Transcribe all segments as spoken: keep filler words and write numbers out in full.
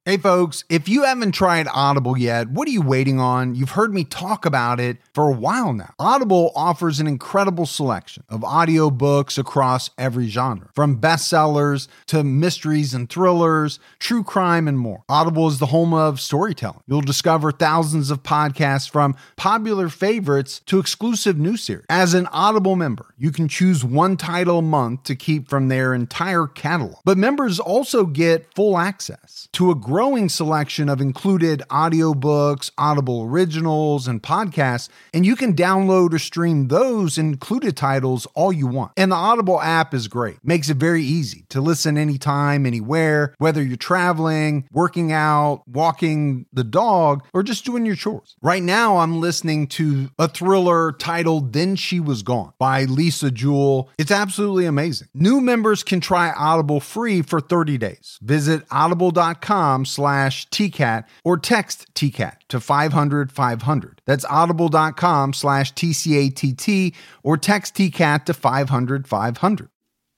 Hey folks, if you haven't tried Audible yet, what are you waiting on? You've heard me talk about it for a while now. Audible offers an incredible selection of audiobooks across every genre, from bestsellers to mysteries and thrillers, true crime, and more. Audible is the home of storytelling. You'll discover thousands of podcasts from popular favorites to exclusive new series. As an Audible member, you can choose one title a month to keep from their entire catalog. But members also get full access to a growing selection of included audiobooks, Audible originals, and podcasts, and you can download or stream those included titles all you want. And the Audible app is great. Makes it very easy to listen anytime, anywhere, whether you're traveling, working out, walking the dog, or just doing your chores. Right now, I'm listening to a thriller titled Then She Was Gone by Lisa Jewell. It's absolutely amazing. New members can try Audible free for thirty days. Visit audible.com slash TCAT or text T C A T to five hundred five hundred. That's audible.com slash TCATT or text T C A T to five hundred five hundred.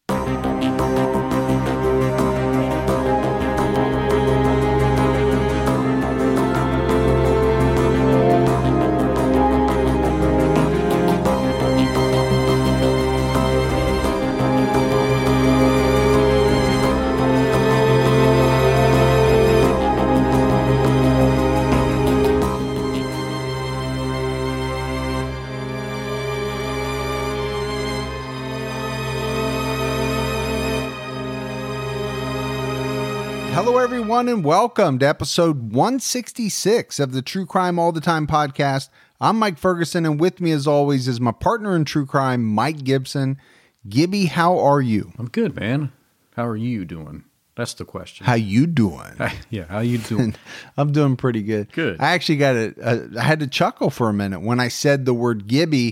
Hello, everyone, and welcome to episode one sixty-six of the True Crime All the Time podcast. I'm Mike Ferguson, and with me, as always, is my partner in true crime, Mike Gibson. Gibby, how are you? I'm good, man. How are you doing? That's the question. How you doing? Yeah, how you doing? I'm doing pretty good. Good. I actually got a, a, I had to chuckle for a minute when I said the word Gibby.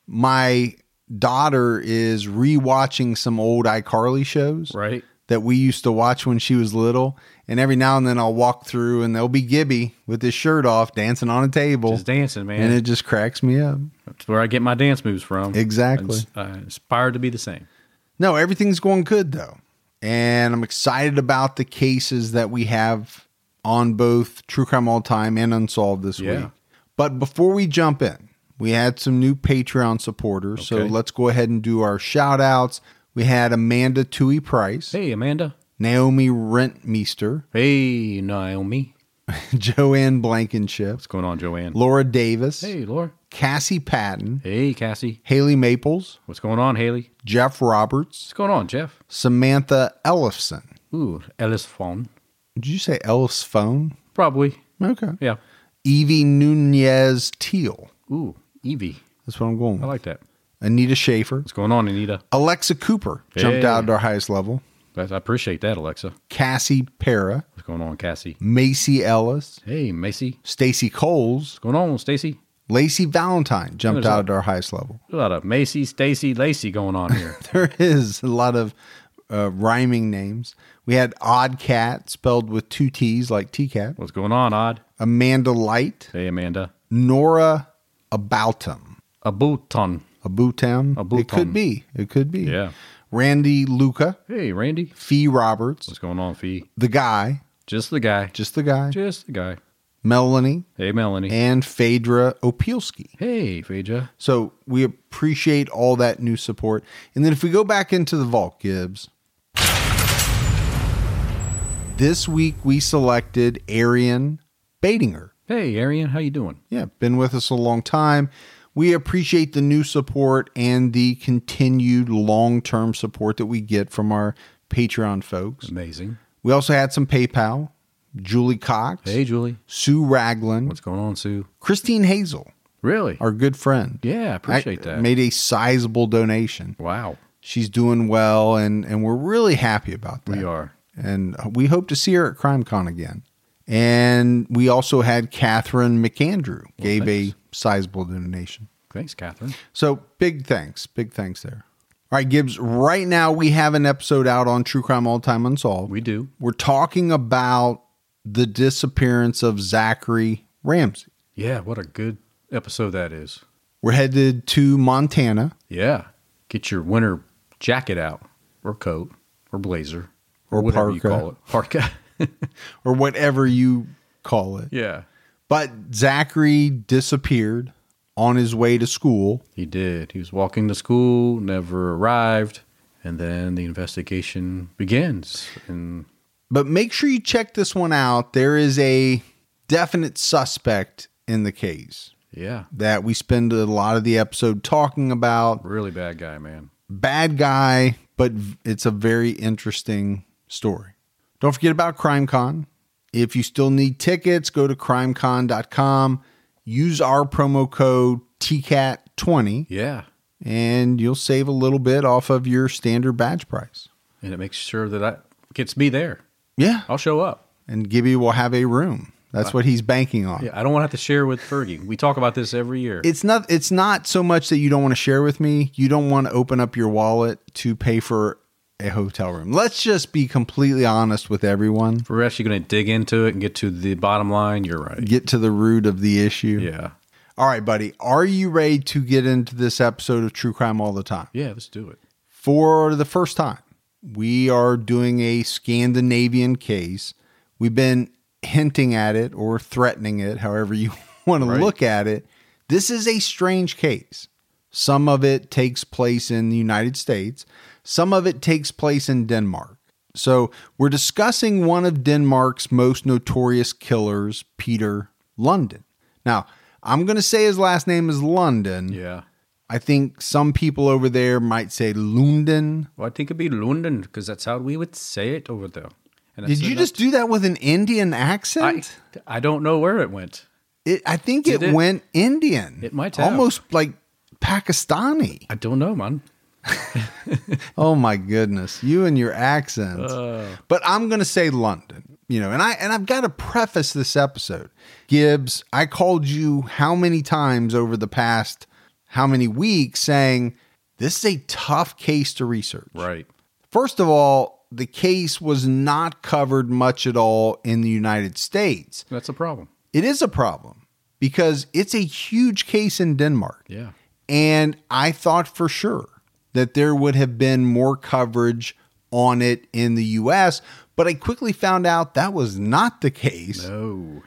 My daughter is rewatching some old iCarly shows. Right. That we used to watch when she was little. And every now and then I'll walk through and there'll be Gibby with his shirt off dancing on a table. Just dancing, man. And it just cracks me up. That's where I get my dance moves from. Exactly. I aspire to be the same. No, everything's going good though. And I'm excited about the cases that we have on both True Crime All Time and Unsolved this Yeah. week. But before we jump in, we had some new Patreon supporters. Okay. So let's go ahead and do our shout outs. We had Amanda Tui Price. Hey, Amanda. Naomi Rentmeester. Hey, Naomi. Joanne Blankenship. What's going on, Joanne? Laura Davis. Hey, Laura. Cassie Patton. Hey, Cassie. Haley Maples. What's going on, Haley? Jeff Roberts. What's going on, Jeff? Samantha Ellison. Ooh, Ellis phone. Did you say Ellis Phone? Probably. Okay. Yeah. Evie Nunez Teal. Ooh, Evie. That's what I'm going with. I like that. Anita Schaefer. What's going on, Anita? Alexa Cooper jumped Hey. out at our highest level. I appreciate that, Alexa. Cassie Para. What's going on, Cassie? Macy Ellis. Hey, Macy. Stacy Coles. What's going on, Stacy? Lacey Valentine jumped There's out a- at our highest level. A lot of Macy, Stacy, Lacey going on here. There is a lot of uh, rhyming names. We had Odd Cat spelled with two T's like T-Cat. What's going on, Odd? Amanda Light. Hey, Amanda. Nora Aboutum. A Bouton. Aboutum. Aboutum. It could be. It could be. Yeah. Randy Luca. Hey, Randy. Fee Roberts. What's going on, Fee? The Guy. Just the guy. Just the guy. Just the guy. Melanie. Hey, Melanie. And Phaedra Opielski. Hey, Phaedra. So we appreciate all that new support. And then if we go back into the vault, Gibbs, this week we selected Arian Badinger. Hey, Arian. How you doing? Yeah, been with us a long time. We appreciate the new support and the continued long-term support that we get from our Patreon folks. Amazing. We also had some PayPal. Julie Cox. Hey, Julie. Sue Ragland. What's going on, Sue? Christine Hazel. Really? Our good friend. Yeah, I appreciate that. Made a sizable donation. Wow. She's doing well, and, and we're really happy about that. We are. And we hope to see her at CrimeCon again. And we also had Catherine McAndrew, Well, gave thanks. a sizable donation. Thanks, Catherine. So big thanks. Big thanks there. All right, Gibbs, right now we have an episode out on True Crime All Time Unsolved. We do. We're talking about the disappearance of Zachary Ramsey. Yeah, what a good episode that is. We're headed to Montana. Yeah. Get your winter jacket out, or coat, or blazer, or, Or whatever parka. you call it. Parka. or whatever you call it. Yeah. But Zachary disappeared on his way to school. He did. He was walking to school, never arrived, and then the investigation begins. And But make sure you check this one out. There is a definite suspect in the case yeah, that we spend a lot of the episode talking about. really bad guy, man. Bad guy, but it's a very interesting story. Don't forget about CrimeCon. If you still need tickets, go to crime con dot com. Use our promo code T C A T twenty. Yeah. And you'll save a little bit off of your standard badge price. And it makes sure that I gets me there. Yeah. I'll show up. And Gibby will have a room. That's what he's banking on. Yeah, I don't want to have to share with Fergie. We talk about this every year. It's not it's not so much that you don't want to share with me. You don't want to open up your wallet to pay for a hotel room. Let's just be completely honest with everyone. If we're actually going to dig into it and get to the bottom line, you're right. Get to the root of the issue. Yeah. All right, buddy. Are you ready to get into this episode of True Crime All the Time? Yeah, let's do it. For the first time, we are doing a Scandinavian case. We've been hinting at it or threatening it, however you want to Right. look at it. This is a strange case. Some of it takes place in the United States. Some of it takes place in Denmark. So we're discussing one of Denmark's most notorious killers, Peter Lundin. Now, I'm going to say his last name is Lundin. Yeah. I think some people over there might say Lunden. Well, I think it'd be London because that's how we would say it over there. And Did you just do that with an Indian accent? I, I don't know where it went. It, I think Did it, it? went Indian. It might have. Almost like Pakistani. I don't know, man. Oh my goodness. You and your accents. Uh. But I'm going to say London, you know, and I, and I've got to preface this episode. Gibbs, I called you how many times over the past, how many weeks saying this is a tough case to research. Right. First of all, the case was not covered much at all in the United States. That's a problem. It is a problem because it's a huge case in Denmark. Yeah. And I thought for sure that there would have been more coverage on it in the U S, but I quickly found out that was not the case. No.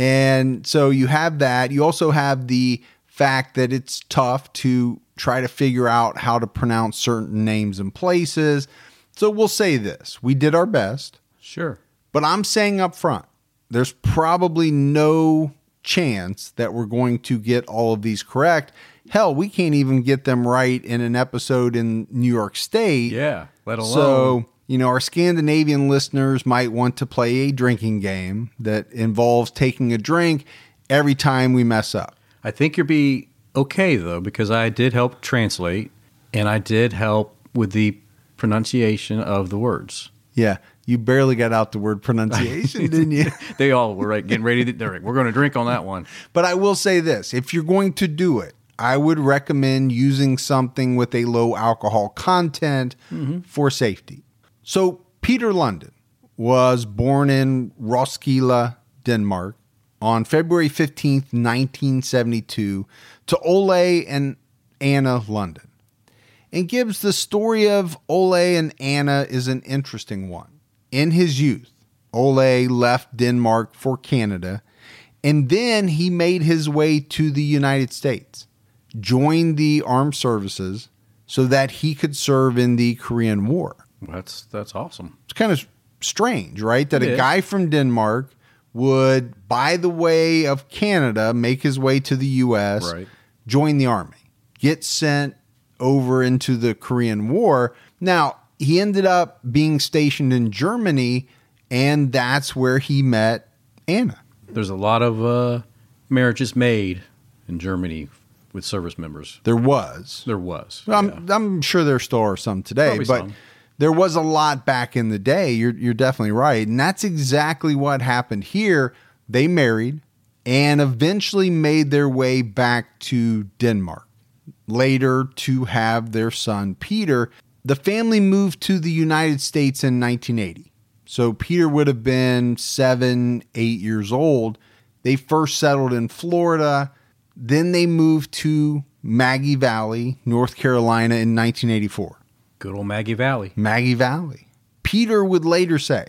And so you have that. You also have the fact that it's tough to try to figure out how to pronounce certain names and places. So we'll say this. We did our best. Sure. But I'm saying up front, there's probably no chance that we're going to get all of these correct. Hell, we can't even get them right in an episode in New York State. Yeah. Let alone. So, you know, our Scandinavian listeners might want to play a drinking game that involves taking a drink every time we mess up. I think you'll be okay, though, because I did help translate and I did help with the pronunciation of the words. Yeah. You barely got out the word pronunciation, didn't you? They all were right, getting ready to they're like, we're going to drink on that one. But I will say this. If you're going to do it, I would recommend using something with a low alcohol content mm-hmm. for safety. So Peter Lundin was born in Roskilde, Denmark on February fifteenth, nineteen seventy-two to Ole and Anna Lundin. And Gibbs, the story of Ole and Anna is an interesting one. In his youth, Ole left Denmark for Canada, and then he made his way to the United States, joined the armed services so that he could serve in the Korean War. That's that's awesome. It's kind of strange, right? That It a is. guy from Denmark would, by the way of Canada, make his way to the U S, Right. join the army, get sent over into the Korean War. Now, he ended up being stationed in Germany, and that's where he met Anna. There's a lot of uh, marriages made in Germany with service members. There was. There was. I'm, yeah. I'm sure there still are some today, Probably but some. there was a lot back in the day. You're, you're definitely right. And that's exactly what happened here. They married and eventually made their way back to Denmark, later to have their son, Peter. The family moved to the United States in nineteen eighty. So Peter would have been seven, eight years old. They first settled in Florida. Then they moved to Maggie Valley, North Carolina in nineteen eighty-four. Good old Maggie Valley. Maggie Valley. Peter would later say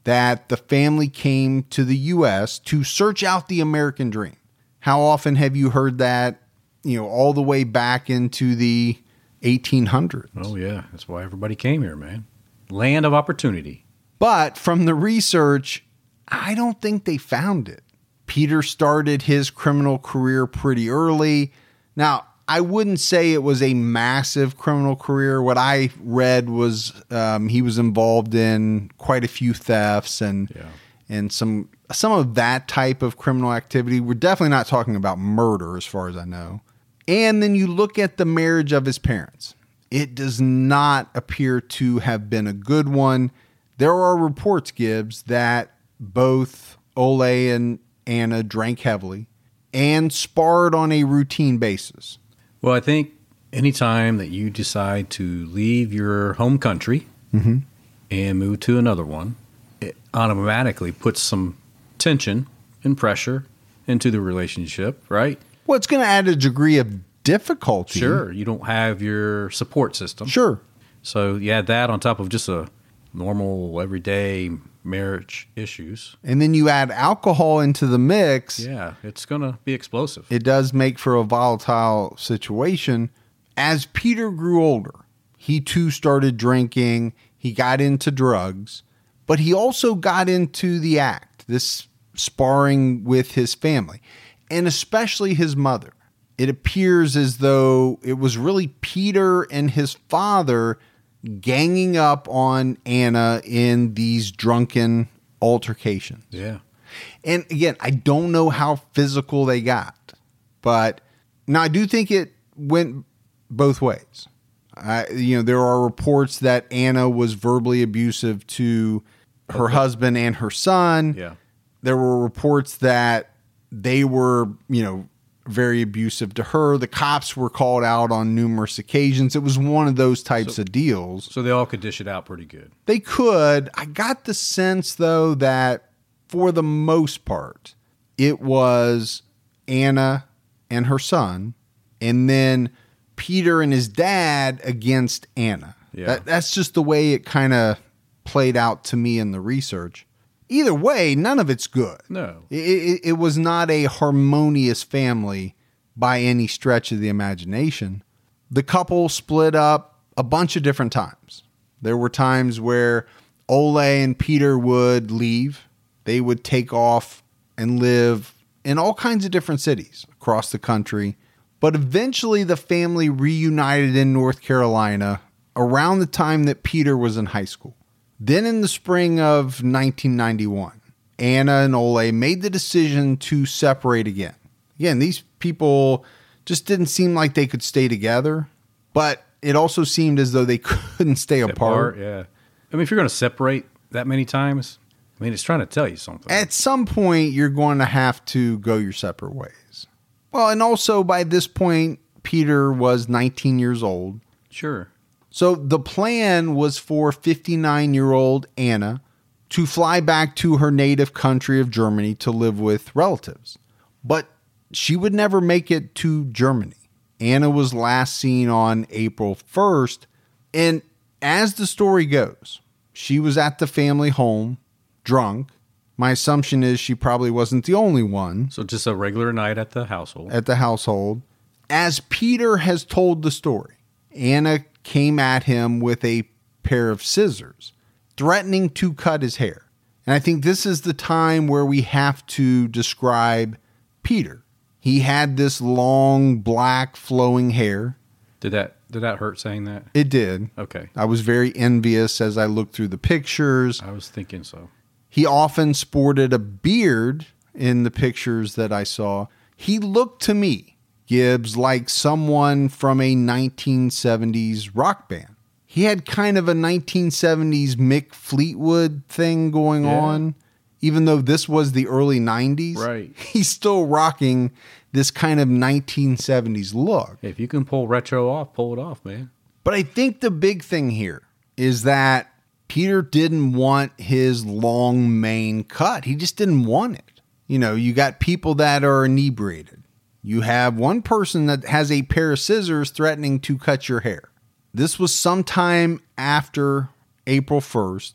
that the family came to the U S to search out the American dream. How often have you heard that, you know, all the way back into the eighteen hundreds? Oh, yeah. That's why everybody came here, man. Land of opportunity. But from the research, I don't think they found it. Peter started his criminal career pretty early. Now, I wouldn't say it was a massive criminal career. What I read was um, he was involved in quite a few thefts and Yeah. and some some of that type of criminal activity. We're definitely not talking about murder as far as I know. And then you look at the marriage of his parents. It does not appear to have been a good one. There are reports, Gibbs, that both Ole and Anna drank heavily and sparred on a routine basis. Well, I think anytime that you decide to leave your home country Mm-hmm. and move to another one, it automatically puts some tension and pressure into the relationship, right? Well, it's going to add a degree of difficulty. Sure. You don't have your support system. Sure. So you add that on top of just a normal, everyday marriage issues. And then you add alcohol into the mix. Yeah, it's going to be explosive. It does make for a volatile situation. As Peter grew older, he too started drinking. He got into drugs, but he also got into the act, this sparring with his family, and especially his mother. It appears as though it was really Peter and his father ganging up on Anna in these drunken altercations. Yeah. And again, I don't know how physical they got, but now I do think it went both ways. I, you know, there are reports that Anna was verbally abusive to her husband and her son. Yeah. There were reports that they were, you know, very abusive to her. The cops were called out on numerous occasions. It was one of those types So- of deals. So they all could dish it out pretty good. They could. I got the sense, though, that for the most part, it was Anna and her son, and then Peter and his dad against Anna. Yeah. That, that's just the way it kind of played out to me in the research. Either way, none of it's good. No. It, it, it was not a harmonious family by any stretch of the imagination. The couple split up a bunch of different times. There were times where Ole and Peter would leave. They would take off and live in all kinds of different cities across the country. But eventually the family reunited in North Carolina around the time that Peter was in high school. Then in the spring of nineteen ninety-one, Anna and Ole made the decision to separate again. Again, these people just didn't seem like they could stay together, but it also seemed as though they couldn't stay apart. Apart, yeah. I mean, if you're going to separate that many times, I mean, it's trying to tell you something. At some point, you're going to have to go your separate ways. Well, and also by this point, Peter was nineteen years old. Sure. So the plan was for fifty-nine-year-old Anna to fly back to her native country of Germany to live with relatives. But she would never make it to Germany. Anna was last seen on April first. And as the story goes, she was at the family home, drunk. My assumption is she probably wasn't the only one So just a regular night at the household. at the household. As Peter has told the story, Anna came at him with a pair of scissors, threatening to cut his hair. And I think this is the time where we have to describe Peter. He had this long, black, flowing hair. Did that did that hurt saying that? It did. Okay. I was very envious as I looked through the pictures. I was thinking so. He often sported a beard in the pictures that I saw. He looked to me, Gibbs, like someone from a nineteen seventies rock band. He had kind of a nineteen seventies Mick Fleetwood thing going Yeah. on. Even though this was the early nineties, Right. he's still rocking this kind of nineteen seventies look. If you can pull retro off, pull it off, man. But I think the big thing here is that Peter didn't want his long mane cut. He just didn't want it. You know, you got people that are inebriated. You have one person that has a pair of scissors threatening to cut your hair. This was sometime after April first.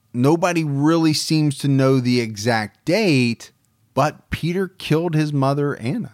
nobody really seems to know the exact date, but Peter killed his mother, Anna.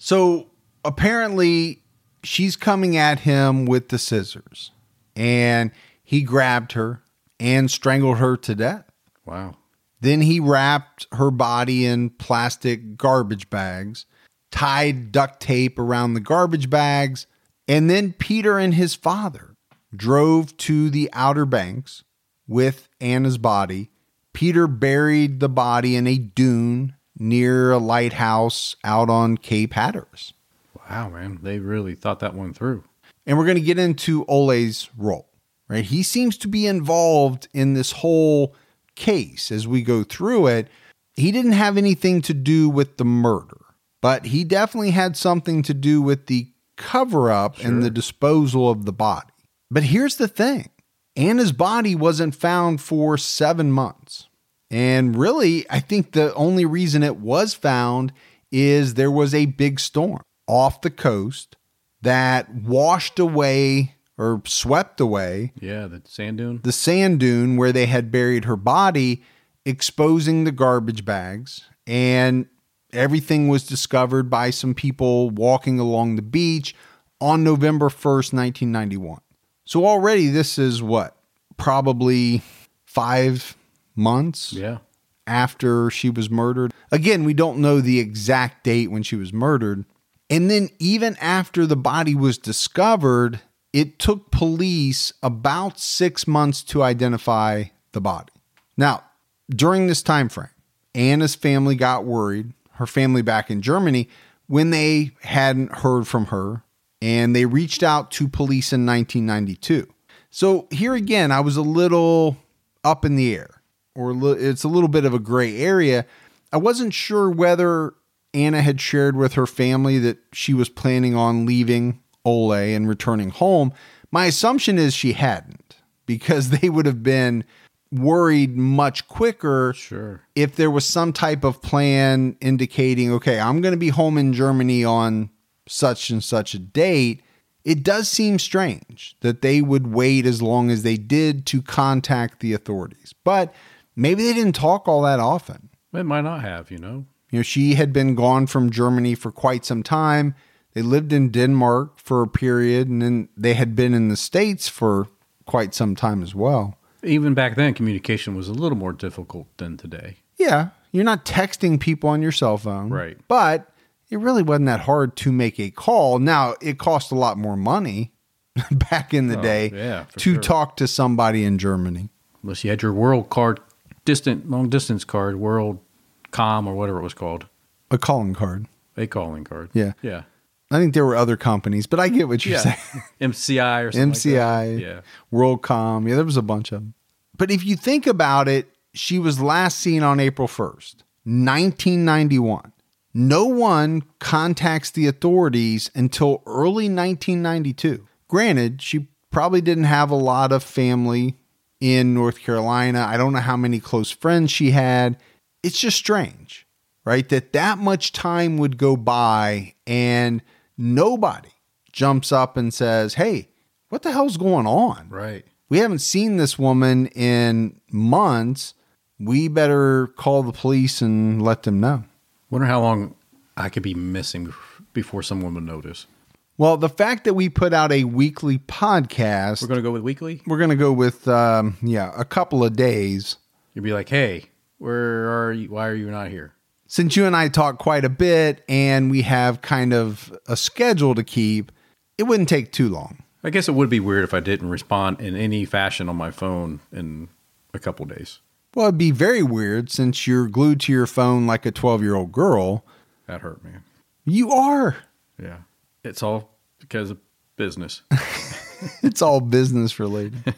So apparently she's coming at him with the scissors, and he grabbed her and strangled her to death. Wow. Then he wrapped her body in plastic garbage bags, tied duct tape around the garbage bags, and then Peter and his father drove to the Outer Banks with Anna's body. Peter buried the body in a dune near a lighthouse out on Cape Hatteras. Wow, man. They really thought that one through. And we're going to get into Ole's role, right? He seems to be involved in this whole case as we go through it. He didn't have anything to do with the murder, but he definitely had something to do with the cover-up sure. and the disposal of the body. But here's the thing. Anna's body wasn't found for seven months. And really, I think the only reason it was found is there was a big storm off the coast that washed away or swept away. Yeah, the sand dune. The sand dune where they had buried her body, exposing the garbage bags. And everything was discovered by some people walking along the beach on November first, nineteen ninety-one. So already this is what? Probably five months yeah. after she was murdered. Again, we don't know the exact date when she was murdered. And then even after the body was discovered, it took police about six months to identify the body. Now, during this time frame, Anna's family got worried, her family back in Germany, when they hadn't heard from her, and they reached out to police in nineteen ninety-two. So here again, I was a little up in the air, or it's a little bit of a gray area. I wasn't sure whether Anna had shared with her family that she was planning on leaving Ole and returning home. My assumption is she hadn't, because they would have been worried much quicker sure. if there was some type of plan indicating, okay, I'm going to be home in Germany on such and such a date. It does seem strange that they would wait as long as they did to contact the authorities, but maybe they didn't talk all that often. It might not have, you know. You know, she had been gone from Germany for quite some time. They lived in Denmark for a period, and then they had been in the States for quite some time as well. Even back then, communication was a little more difficult than today. Yeah, you're not texting people on your cell phone. Right. But it really wasn't that hard to make a call. Now, it cost a lot more money back in the oh, day yeah, to sure. talk to somebody in Germany. Unless you had your world card, distant, long distance card, world com or whatever it was called. A calling card. A calling card. Yeah. Yeah. I think there were other companies, but I get what you're yeah. saying. M C I or something M C I, like that. Yeah. WorldCom. Yeah, there was a bunch of them. But if you think about it, she was last seen on April first, nineteen ninety-one. No one contacts the authorities until early nineteen ninety-two. Granted, she probably didn't have a lot of family in North Carolina. I don't know how many close friends she had. It's just strange, right? That that much time would go by and nobody jumps up and says, hey, what the hell's going on? Right. We haven't seen this woman in months. We better call the police and let them know. Wonder how long I could be missing before someone would notice. Well, the fact that we put out a weekly podcast, We're going to go with weekly? we're going to go with, um, yeah, a couple of days. You'd be like, hey, where are you? Why are you not here? Since you and I talk quite a bit and we have kind of a schedule to keep, it wouldn't take too long. I guess it would be weird if I didn't respond in any fashion on my phone in a couple days. Well, it'd be very weird since you're glued to your phone like a twelve-year-old girl. That hurt, man. You are. Yeah. It's all because of business. It's all business related.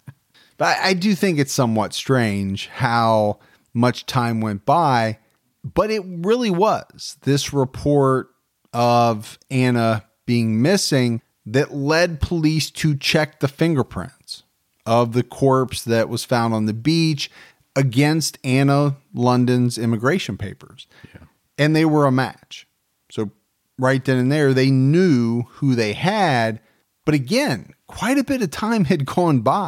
But I, I do think it's somewhat strange how much time went by, but it really was this report of Anna being missing that led police to check the fingerprints of the corpse that was found on the beach against Anna London's immigration papers. Yeah. And they were a match. So right then and there, they knew who they had. But again, quite a bit of time had gone by.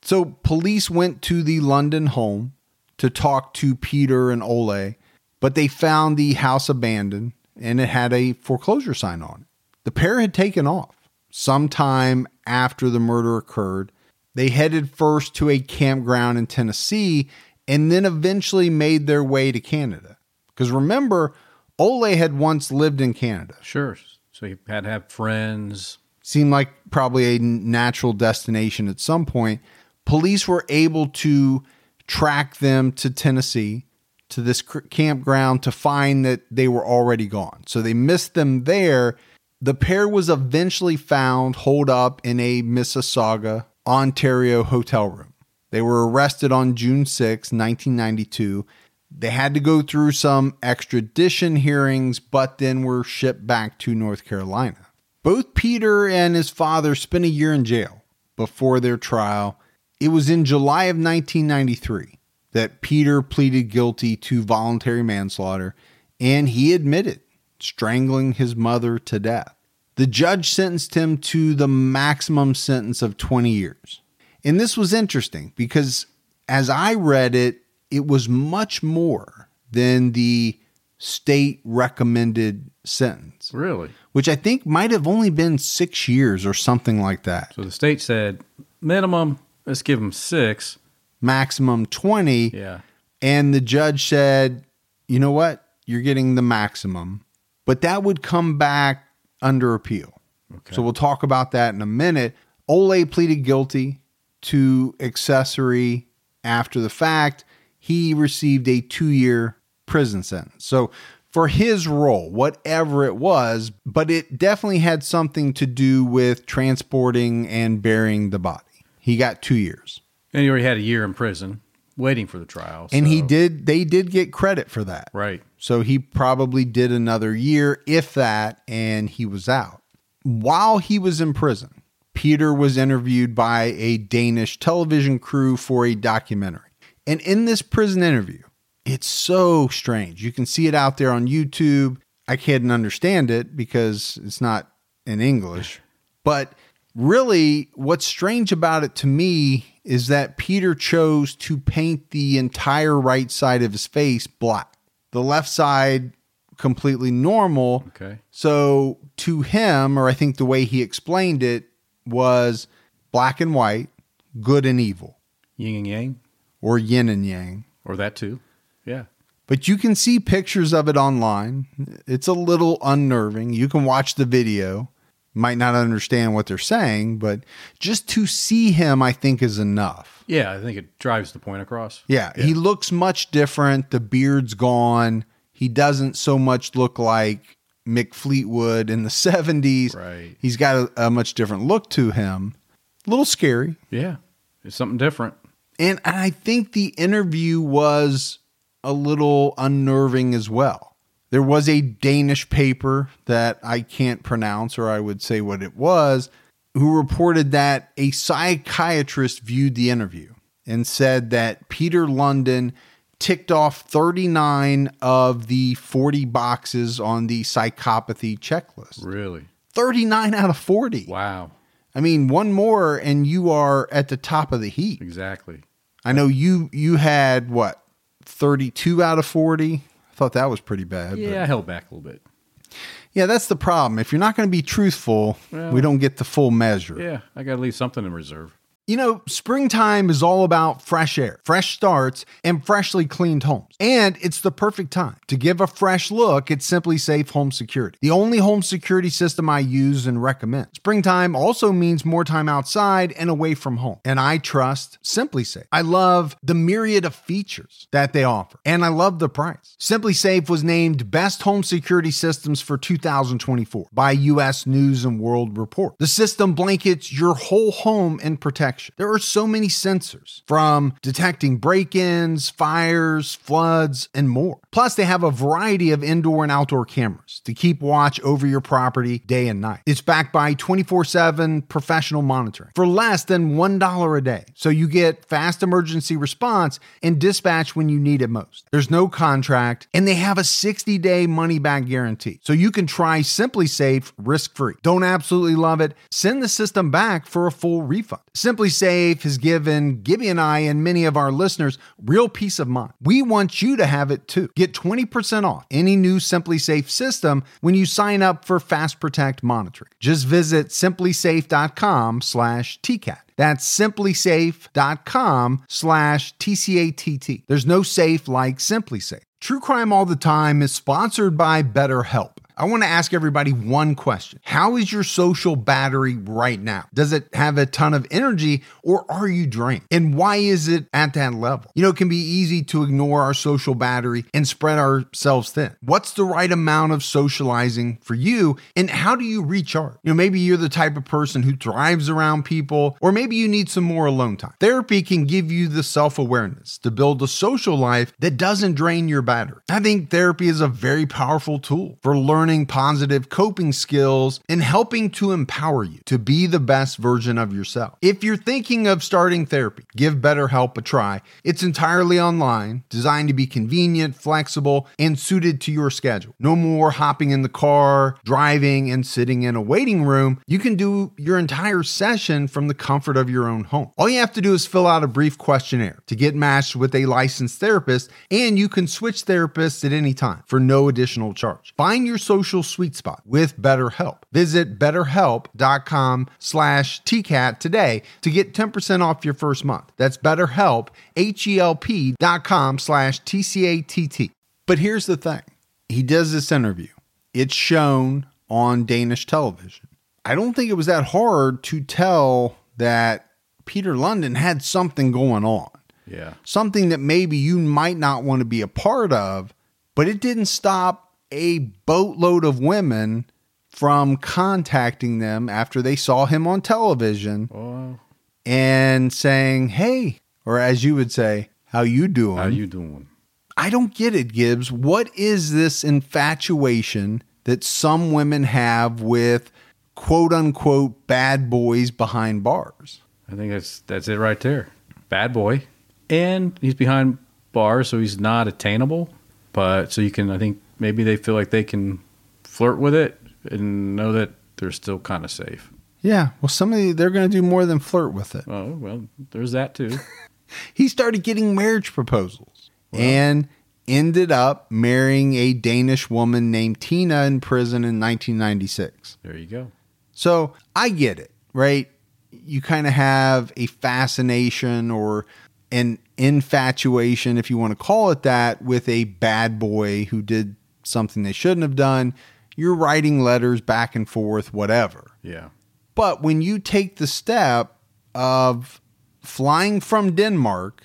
So police went to the London home to talk to Peter and Ole, but they found the house abandoned and it had a foreclosure sign on it. The pair had taken off. Sometime after the murder occurred, they headed first to a campground in Tennessee and then eventually made their way to Canada. Because remember, Ole had once lived in Canada. Sure. So he had to have friends. Seemed like probably a natural destination at some point. Police were able to track them to Tennessee, to this campground, to find that they were already gone. So they missed them there. The pair was eventually found holed up in a Mississauga, Ontario hotel room. They were arrested on June sixth, nineteen ninety-two. They had to go through some extradition hearings, but then were shipped back to North Carolina. Both Peter and his father spent a year in jail before their trial. It was in July of nineteen ninety-three that Peter pleaded guilty to voluntary manslaughter, and he admitted strangling his mother to death. The judge sentenced him to the maximum sentence of twenty years. And this was interesting because as I read it, it was much more than the state recommended sentence. Really? Which I think might have only been six years or something like that. So the state said minimum, let's give him six. Maximum twenty. Yeah. And the judge said, you know what? You're getting the maximum. But that would come back under appeal. Okay. So we'll talk about that in a minute. Ole pleaded guilty to accessory after the fact. He received a two-year prison sentence. So for his role, whatever it was, but it definitely had something to do with transporting and burying the body. He got two years. And he already had a year in prison waiting for the trial. And so. he did, they did get credit for that. Right. So he probably did another year, if that, and he was out. While he was in prison, Peter was interviewed by a Danish television crew for a documentary. And in this prison interview, it's so strange. You can see it out there on YouTube. I can't understand it because it's not in English. But really, what's strange about it to me is that Peter chose to paint the entire right side of his face black. The left side completely normal. Okay. So to him, or I think the way he explained it, was black and white, good and evil. Yin and yang. Or yin and yang. Or that too. Yeah. But you can see pictures of it online. It's a little unnerving. You can watch the video. Might not understand what they're saying, but just to see him, I think, is enough. Yeah, I think it drives the point across. Yeah, yeah. He looks much different. The beard's gone. He doesn't so much look like Mick Fleetwood in the seventies. Right. He's got a, a much different look to him. A little scary. Yeah, it's something different. And I think the interview was a little unnerving as well. There was a Danish paper that I can't pronounce, or I would say what it was, who reported that a psychiatrist viewed the interview and said that Peter London ticked off thirty-nine of the forty boxes on the psychopathy checklist. Really? thirty-nine out of forty. Wow. I mean, one more and you are at the top of the heap. Exactly. I know you you had, what, thirty-two out of forty? I thought that was pretty bad. Yeah, but. I held back a little bit. Yeah, that's the problem. If you're not going to be truthful, well, we don't get the full measure. Yeah, I got to leave something in reserve. You know, springtime is all about fresh air, fresh starts, and freshly cleaned homes. And it's the perfect time to give a fresh look at Simply Safe Home Security, the only home security system I use and recommend. Springtime also means more time outside and away from home. And I trust Simply Safe. I love the myriad of features that they offer, and I love the price. Simply Safe was named Best Home Security Systems for two thousand twenty-four by U S News and World Report. The system blankets your whole home in protection. There are so many sensors, from detecting break-ins, fires, floods, and more. Plus, they have a variety of indoor and outdoor cameras to keep watch over your property day and night. It's backed by twenty-four seven professional monitoring for less than one dollar a day. So you get fast emergency response and dispatch when you need it most. There's no contract, and they have a sixty-day money-back guarantee. So you can try Simply Safe risk-free. Don't absolutely love it? Send the system back for a full refund. Simply SimpliSafe has given Gibby and I and many of our listeners real peace of mind. We want you to have it too. Get twenty percent off any new SimpliSafe system when you sign up for Fast Protect monitoring. Just visit simplysafe.com slash TCAT. That's simplysafe.com slash TCATT. There's no safe like SimpliSafe. True Crime All the Time is sponsored by BetterHelp. I want to ask everybody one question. How is your social battery right now? Does it have a ton of energy or are you drained? And why is it at that level? You know, it can be easy to ignore our social battery and spread ourselves thin. What's the right amount of socializing for you? And how do you recharge? You know, maybe you're the type of person who thrives around people, or maybe you need some more alone time. Therapy can give you the self-awareness to build a social life that doesn't drain your battery. I think therapy is a very powerful tool for learning positive coping skills and helping to empower you to be the best version of yourself. If you're thinking of starting therapy, give BetterHelp a try. It's entirely online, designed to be convenient, flexible, and suited to your schedule. No more hopping in the car, driving, and sitting in a waiting room. You can do your entire session from the comfort of your own home. All you have to do is fill out a brief questionnaire to get matched with a licensed therapist, and you can switch therapists at any time for no additional charge. Find your social sweet spot with BetterHelp. Visit betterhelp.com slash TCAT today to get ten percent off your first month. That's BetterHelp, H-E-L-P dot com slash T-C-A-T-T. But here's the thing. He does this interview. It's shown on Danish television. I don't think it was that hard to tell that Peter London had something going on. Yeah. Something that maybe you might not want to be a part of, but it didn't stop a boatload of women from contacting them after they saw him on television Oh. and saying, hey, or as you would say, how you doing? How you doing? I don't get it, Gibbs. What is this infatuation that some women have with quote unquote bad boys behind bars? I think that's that's it right there. Bad boy. And he's behind bars, so he's not attainable. But so you can, I think, maybe they feel like they can flirt with it and know that they're still kind of safe. Yeah. Well, somebody, they're going to do more than flirt with it. Oh, well, there's that too. He started getting marriage proposals well, and ended up marrying a Danish woman named Tina in prison in nineteen ninety-six. There you go. So I get it, right? You kind of have a fascination or an infatuation, if you want to call it that, with a bad boy who did something they shouldn't have done. You're writing letters back and forth, whatever. Yeah. But when you take the step of flying from Denmark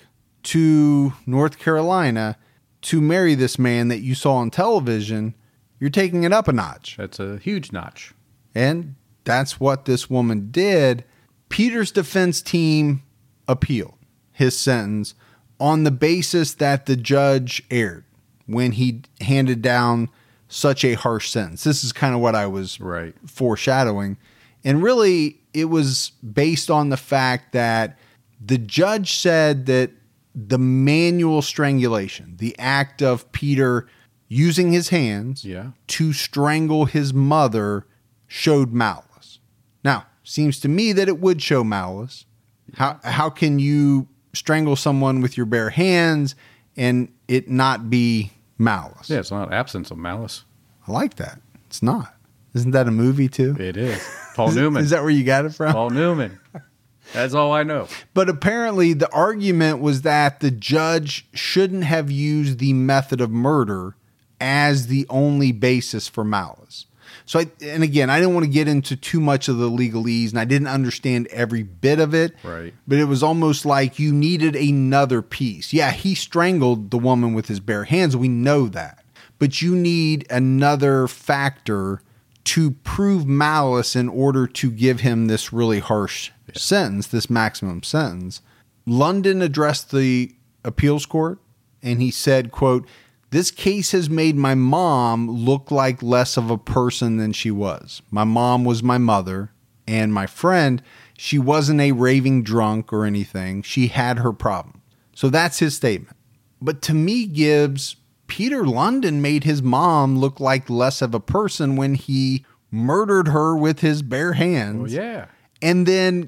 to North Carolina to marry this man that you saw on television, you're taking it up a notch. That's a huge notch. And that's what this woman did. Peter's defense team appealed his sentence on the basis that the judge erred when he handed down such a harsh sentence. This is kind of what I was right. foreshadowing. And really, it was based on the fact that the judge said that the manual strangulation, the act of Peter using his hands yeah. to strangle his mother, showed malice. Now, seems to me that it would show malice. How how can you strangle someone with your bare hands and it not be malice? Yeah, it's not absence of malice. I like that. It's not. Isn't that a movie too? It is. Paul Newman. Is that where you got it from? Paul Newman. That's all I know. But apparently the argument was that the judge shouldn't have used the method of murder as the only basis for malice. So, I, and again, I didn't want to get into too much of the legalese, and I didn't understand every bit of it. Right. But it was almost like you needed another piece. Yeah, he strangled the woman with his bare hands. We know that. But you need another factor to prove malice in order to give him this really harsh yeah. sentence, this maximum sentence. London addressed the appeals court, and he said, quote, "This case has made my mom look like less of a person than she was. My mom was my mother, and my friend, she wasn't a raving drunk or anything. She had her problems." So that's his statement. But to me, Gibbs, Peter London made his mom look like less of a person when he murdered her with his bare hands. Well, yeah. And then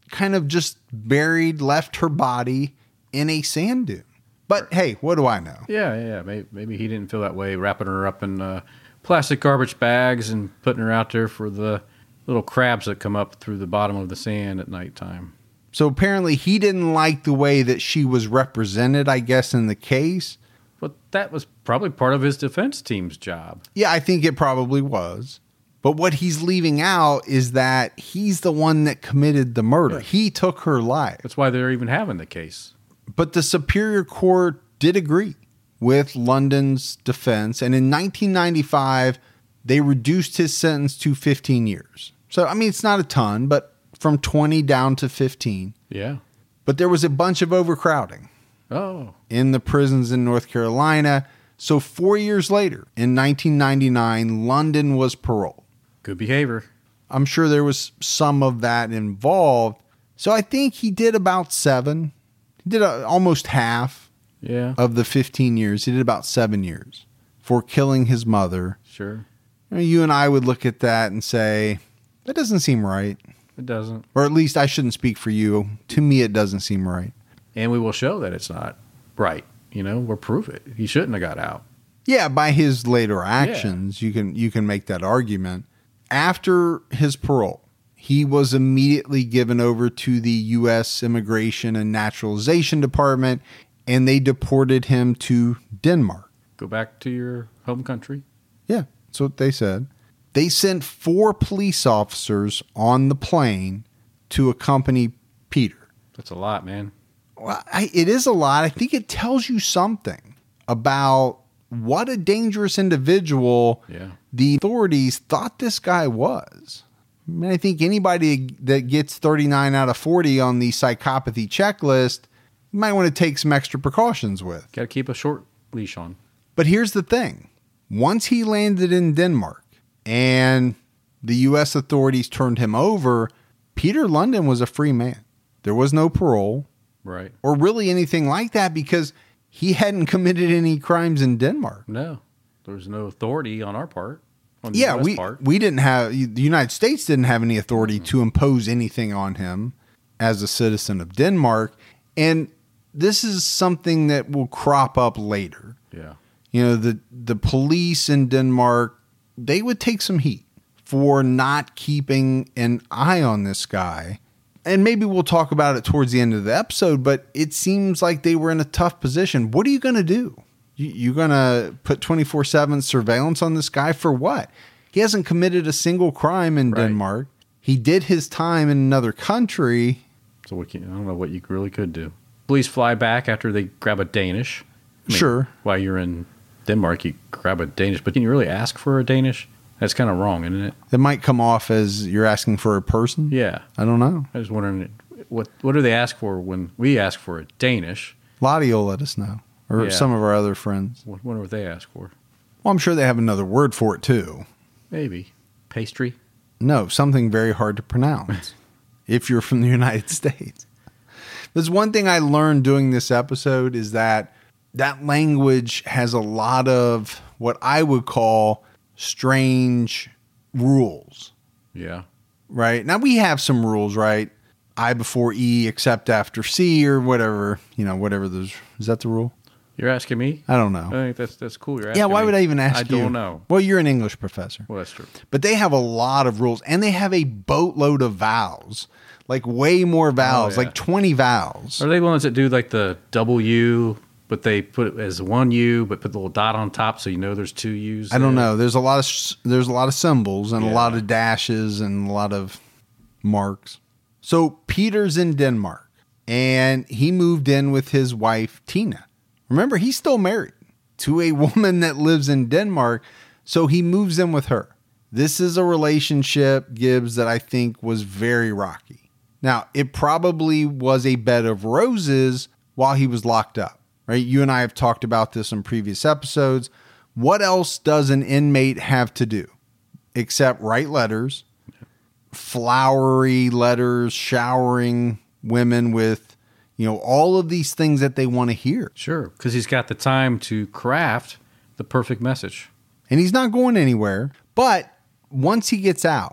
kind of just buried, left her body in a sand dune. But hey, what do I know? Yeah, yeah. Maybe, maybe he didn't feel that way, wrapping her up in uh, plastic garbage bags and putting her out there for the little crabs that come up through the bottom of the sand at nighttime. So apparently he didn't like the way that she was represented, I guess, in the case. But that was probably part of his defense team's job. Yeah, I think it probably was. But what he's leaving out is that he's the one that committed the murder. Yeah. He took her life. That's why they're even having the case. But the Superior Court did agree with London's defense. And in nineteen ninety-five, they reduced his sentence to fifteen years. So, I mean, it's not a ton, but from twenty down to fifteen. Yeah. But there was a bunch of overcrowding Oh. in the prisons in North Carolina. So four years later, in nineteen ninety-nine, London was paroled. Good behavior. I'm sure there was some of that involved. So I think he did about seven. He did a, almost half Yeah. of the fifteen years. He did about seven years for killing his mother. Sure. You know, you and I would look at that and say, that doesn't seem right. It doesn't. Or at least I shouldn't speak for you. To me, it doesn't seem right. And we will show that it's not right. You know, we'll prove it. He shouldn't have got out. Yeah, by his later actions, you can you can make that argument. After his parole, he was immediately given over to the U S Immigration and Naturalization Department, and they deported him to Denmark. Go back to your home country. Yeah, that's what they said. They sent four police officers on the plane to accompany Peter. That's a lot, man. Well, I, it is a lot. I think it tells you something about what a dangerous individual Yeah. the authorities thought this guy was. I mean, I think anybody that gets thirty-nine out of forty on the psychopathy checklist, you might want to take some extra precautions with. Got to keep a short leash on. But here's the thing. Once he landed in Denmark and the U S authorities turned him over, Peter London was a free man. There was no parole. Right. Or really anything like that because he hadn't committed any crimes in Denmark. No. There was no authority on our part. On the Yeah, U S we part. we didn't have the United States didn't have any authority mm-hmm. to impose anything on him as a citizen of Denmark, and this is something that will crop up later. Yeah. You know, the the police in Denmark, they would take some heat for not keeping an eye on this guy. And maybe we'll talk about it towards the end of the episode, but it seems like they were in a tough position. What are you going to do? You, you going to put twenty-four seven surveillance on this guy for what? He hasn't committed a single crime in Right. Denmark. He did his time in another country. So we can, I don't know what you really could do. Police fly back after they grab a Danish. I mean, Sure. While you're in Denmark, you grab a Danish, but can you really ask for a Danish? That's kind of wrong, isn't it? It might come off as you're asking for a person. Yeah. I don't know. I was wondering, what what do they ask for when we ask for a Danish? Lottie will let us know. Or Yeah. some of our other friends. What wonder what they ask for? Well, I'm sure they have another word for it too. Maybe. Pastry? No, something very hard to pronounce if you're from the United States. There's one thing I learned doing this episode is that that language has a lot of what I would call strange rules, Yeah. right? Now we have some rules, right? I before E except after C or whatever, you know, whatever those, is that the rule? You're asking me? I don't I know. think that's that's cool. You're asking Yeah, why me. would I even ask I you? don't know. Well, you're an English professor. Well, that's true. But they have a lot of rules, and they have a boatload of vowels, like way more vowels, Oh, yeah. like twenty vowels. Are they the ones that do like the double U, but they put it as one U, but put the little dot on top so you know there's two U's? I don't there? know. There's a lot of s- there's a lot of symbols and a Yeah. lot of dashes and a lot of marks. So Peter's in Denmark, and he moved in with his wife Tina. Remember, he's still married to a woman that lives in Denmark, so he moves in with her. This is a relationship, Gibbs, that I think was very rocky. Now, it probably was a bed of roses while he was locked up, right? You and I have talked about this in previous episodes. What else does an inmate have to do except write letters, flowery letters, showering women with, you know, all of these things that they want to hear? Sure, because he's got the time to craft the perfect message. And he's not going anywhere. But once he gets out,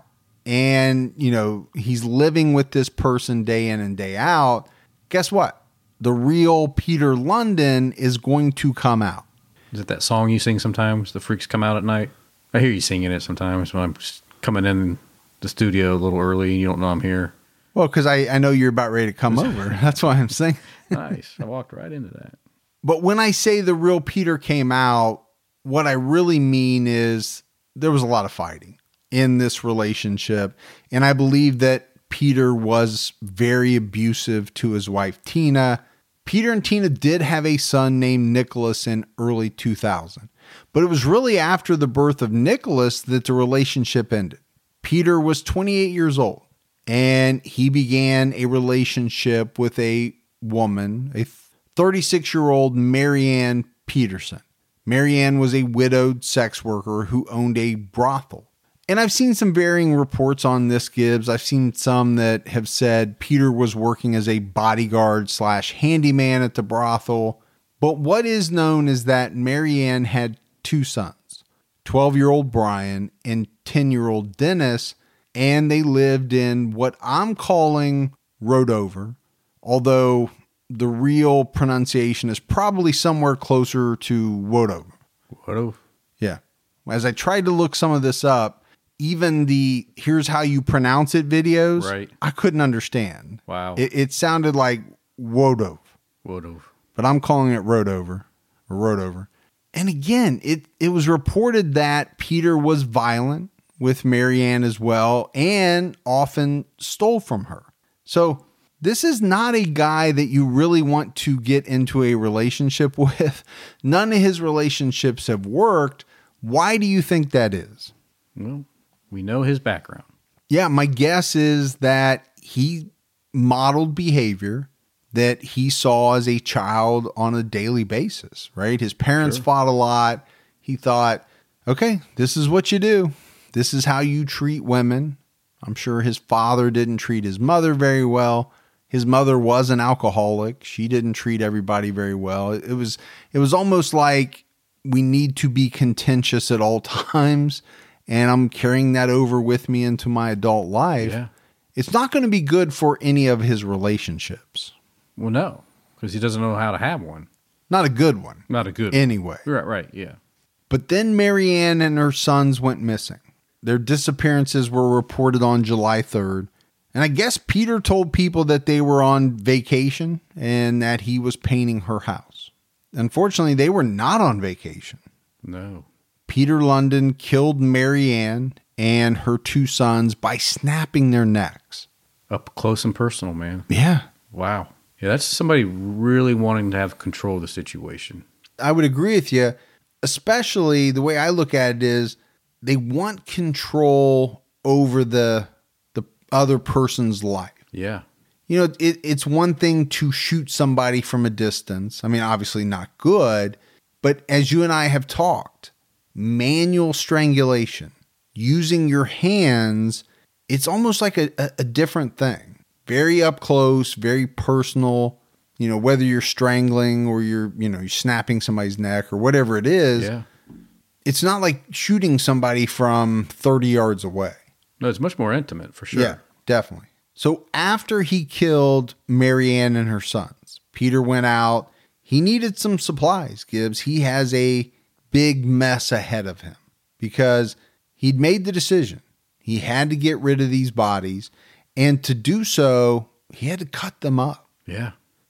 and, you know, he's living with this person day in and day out, guess what? The real Peter London is going to come out. Is it that song you sing sometimes, The Freaks Come Out at Night? I hear you singing it sometimes when I'm just coming in the studio a little early and you don't know I'm here. Well, because I, I know you're about ready to come over. That's why I'm saying. Nice. I walked right into that. But when I say the real Peter came out, what I really mean is there was a lot of fighting in this relationship. And I believe that Peter was very abusive to his wife, Tina. Peter and Tina did have a son named Nicholas in early two thousand. But it was really after the birth of Nicholas that the relationship ended. Peter was twenty-eight years old, and he began a relationship with a woman, a thirty-six-year-old Marianne Peterson. Marianne was a widowed sex worker who owned a brothel. And I've seen some varying reports on this, Gibbs. I've seen some that have said Peter was working as a bodyguard slash handyman at the brothel. But what is known is that Marianne had two sons, twelve-year-old Brian and ten-year-old Dennis, and they lived in what I'm calling Rodover, although the real pronunciation is probably somewhere closer to Wodover. Wodover? Yeah. As I tried to look some of this up, even the here's how you pronounce it videos, right, I couldn't understand. Wow. It, it sounded like Wodove. Wodove. But I'm calling it Rodover or Rodover. And again, it, it was reported that Peter was violent with Marianne as well and often stole from her. So this is not a guy that you really want to get into a relationship with. None of his relationships have worked. Why do you think that is? Well, we know his background. Yeah, my guess is that he modeled behavior that he saw as a child on a daily basis, right? His parents Sure. fought a lot. He thought, okay, this is what you do. This is how you treat women. I'm sure his father didn't treat his mother very well. His mother was an alcoholic. She didn't treat everybody very well. It was, it was almost like we need to be contentious at all times. And I'm carrying that over with me into my adult life. Yeah. It's not going to be good for any of his relationships. Well, no, because he doesn't know how to have one. Not a good one. Not a good Anyway. one. Right, right, yeah. But then Marianne and her sons went missing. Their disappearances were reported on July third. And I guess Peter told people that they were on vacation and that he was painting her house. Unfortunately, they were not on vacation. No. Peter London killed Marianne and her two sons by snapping their necks. Up close and personal, man. Yeah. Wow. Yeah, that's somebody really wanting to have control of the situation. I would agree with you, especially the way I look at it is they want control over the the other person's life. Yeah. You know, it, it's one thing to shoot somebody from a distance. I mean, obviously not good, but as you and I have talked, manual strangulation, using your hands, it's almost like a, a, a different thing. Very up close, very personal, you know, whether you're strangling or you're, you know, you're snapping somebody's neck or whatever it is. Yeah. It's not like shooting somebody from thirty yards away. No, it's much more intimate for sure. Yeah, definitely. So after he killed Marianne and her sons, Peter went out. He needed some supplies, Gibbs. He has a big mess ahead of him because he'd made the decision. He had to get rid of these bodies. And to do so, he had to cut them up. Yeah.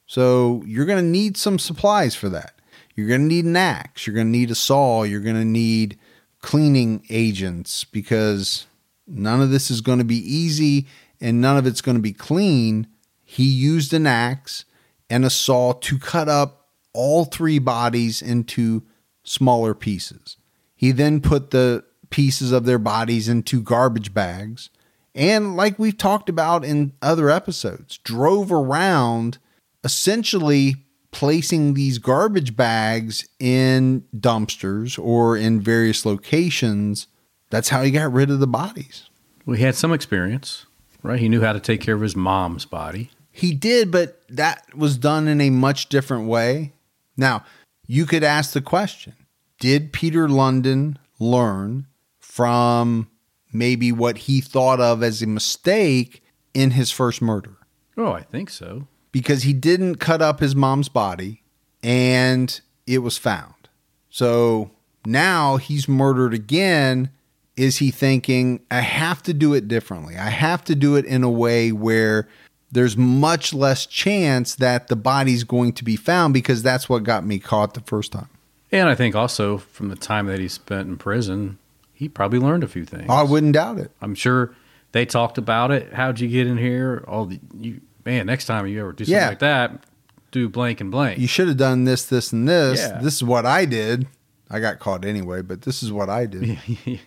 So you're going to need some supplies for that. You're going to need an axe. You're going to need a saw. You're going to need cleaning agents because none of this is going to be easy and none of it's going to be clean. He used an axe and a saw to cut up all three bodies into smaller pieces. He then put the pieces of their bodies into garbage bags. And like we've talked about in other episodes, drove around essentially placing these garbage bags in dumpsters or in various locations. That's how he got rid of the bodies. Well, he had some experience, right? He knew how to take care of his mom's body. He did, but that was done in a much different way. Now, you could ask the question, did Peter London learn from maybe what he thought of as a mistake in his first murder. Oh, I think so. Because he didn't cut up his mom's body and it was found. So now he's murdered again. Is he thinking, I have to do it differently? I have to do it in a way where there's much less chance that the body's going to be found, because that's what got me caught the first time. And I think also from the time that he spent in prison, he probably learned a few things. I wouldn't doubt it. I'm sure they talked about it. How'd you get in here? All the you man, next time you ever do something Yeah. like that, do blank and blank. You should have done this, this, and this. Yeah. This is what I did. I got caught anyway, but this is what I did.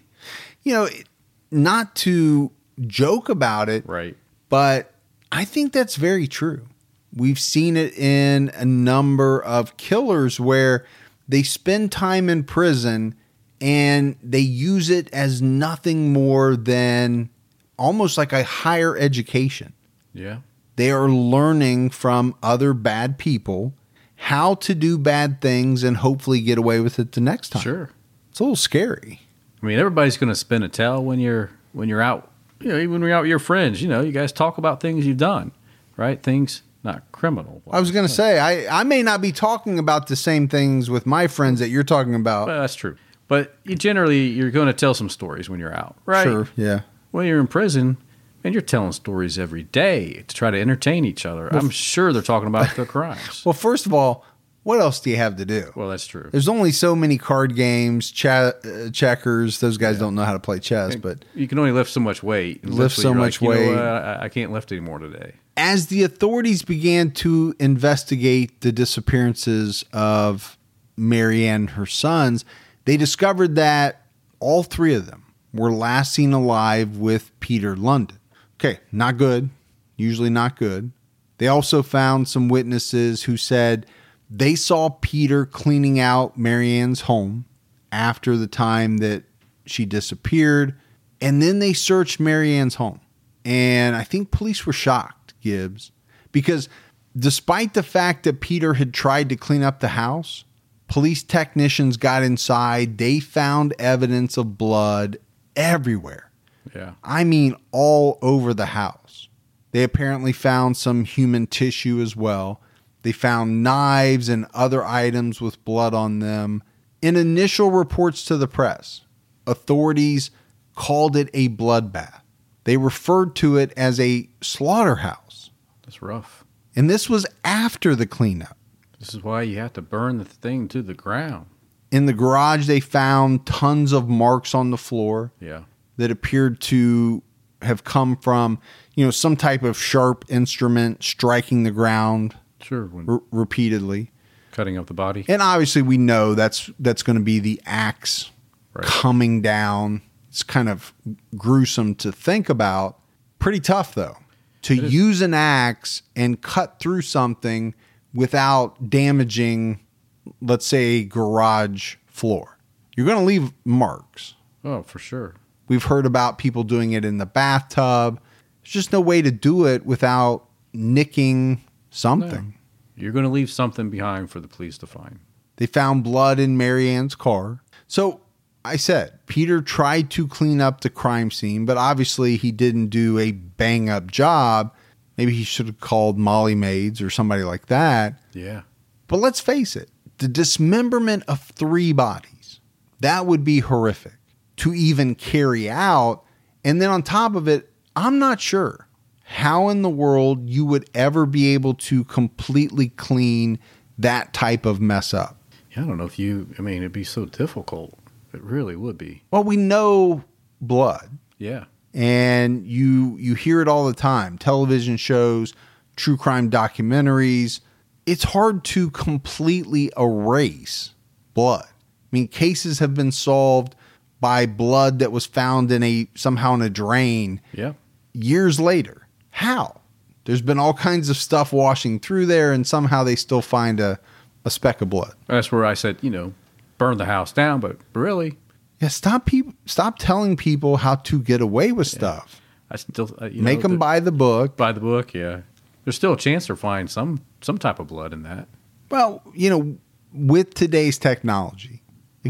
You know, not to joke about it, Right. but I think that's very true. We've seen it in a number of killers where they spend time in prison and they use it as nothing more than almost like a higher education. Yeah. They are learning from other bad people how to do bad things and hopefully get away with it the next time. Sure. It's a little scary. I mean, everybody's going to spin a tell when you're when you're out. You know, even when you're out with your friends, you know, you guys talk about things you've done, right? Things not criminal. I was going to say, I, I may not be talking about the same things with my friends that you're talking about. Well, that's true. But you generally, you're going to tell some stories when you're out, right? Sure, yeah. When you're in prison, and you're telling stories every day to try to entertain each other. I'm sure they're talking about their crimes. Well, first of all, what else do you have to do? Well, that's true. There's only so many card games, ch- uh, checkers. Those guys don't know how to play chess, but You can only lift so much weight. And Lift eventually so you're much like, you know weight. what? I, I can't lift anymore today. as the authorities began to investigate the disappearances of Marianne and her sons, they discovered that all three of them were last seen alive with Peter London. Okay, not good. Usually not good. They also found some witnesses who said they saw Peter cleaning out Marianne's home after the time that she disappeared. And then they searched Marianne's home. And I think police were shocked, Gibbs, because despite the fact that Peter had tried to clean up the house, police technicians got inside. They found evidence of blood everywhere. Yeah. I mean, all over the house. They apparently found some human tissue as well. They found knives and other items with blood on them. In initial reports to the press, authorities called it a bloodbath. They referred to it as a slaughterhouse. That's rough. And this was after the cleanup. This is why you have to burn the thing to the ground. In the garage, they found tons of marks on the floor Yeah. that appeared to have come from, you know, some type of sharp instrument striking the ground Sure. When r- repeatedly. cutting up the body. And obviously we know that's that's going to be the axe Right. coming down. It's kind of gruesome to think about. Pretty tough, though, to It is. use an axe and cut through something without damaging, let's say, a garage floor. You're going to leave marks. Oh, for sure. We've heard about people doing it in the bathtub. There's just no way to do it without nicking something. You're going to leave something behind for the police to find. They found blood in Marianne's car. So I said, Peter tried to clean up the crime scene, but obviously he didn't do a bang up job. Maybe he should have called Molly Maids or somebody like that. Yeah. But let's face it, the dismemberment of three bodies, that would be horrific to even carry out. And then on top of it, I'm not sure how in the world you would ever be able to completely clean that type of mess up. Yeah, I don't know if you, I mean, it'd be so difficult. It really would be. Well, we know blood, Yeah. and you you hear it all the time. Television shows, true crime documentaries. It's hard to completely erase blood. I mean, cases have been solved by blood that was found in a somehow in a drain Yeah. years later. How? There's been all kinds of stuff washing through there, and somehow they still find a, a speck of blood. That's where I said, you know, burn the house down, but really, Yeah, stop people. Stop telling people how to get away with stuff. I still, uh, you Make know, them the- buy the book. By the book, yeah. There's still a chance to find some some type of blood in that. Well, you know, with today's technology, again,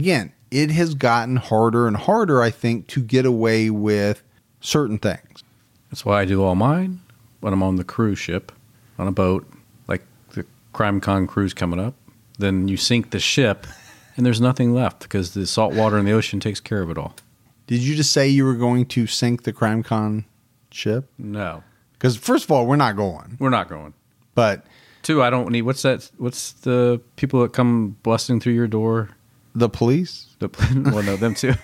it has gotten harder and harder, I think, to get away with certain things. That's why I do all mine when I'm on the cruise ship, on a boat, like the CrimeCon cruise coming up. Then you sink the ship, and there's nothing left because the salt water in the ocean takes care of it all. Did you just say you were going to sink the CrimeCon ship? No. Because first of all, we're not going. We're not going. But two, I don't need. What's that? What's the people that come busting through your door? The police? The well, no, them too.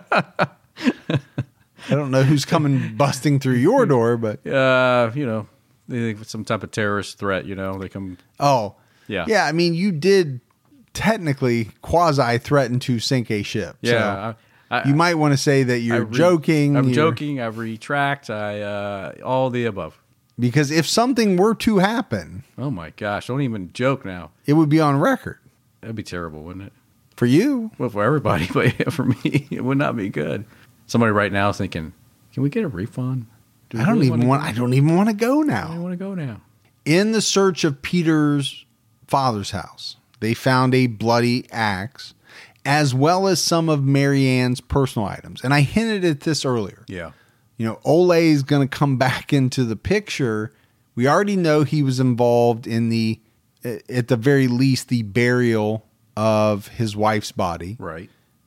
I don't know who's coming busting through your door, but uh, you know, they think it's some type of terrorist threat. You know, they come. Oh, yeah, yeah. I mean, you did technically quasi threaten to sink a ship. Yeah. So I, I, you might want to say that you're re- joking. I'm you're, joking. I retract. I uh, all the above. Because if something were to happen, oh my gosh, don't even joke now. It would be on record. That'd be terrible, wouldn't it? For you? Well, for everybody, but yeah, for me, it would not be good. Somebody right now is thinking, "Can we get a refund?" Do I don't really even want. I don't even want to go now. I don't want to go now. In the search of Peter's father's house, they found a bloody axe, as well as some of Mary Ann's personal items. And I hinted at this earlier. Yeah. You know, Ole is going to come back into the picture. We already know he was involved in the, at the very least, the burial of his wife's body. Right.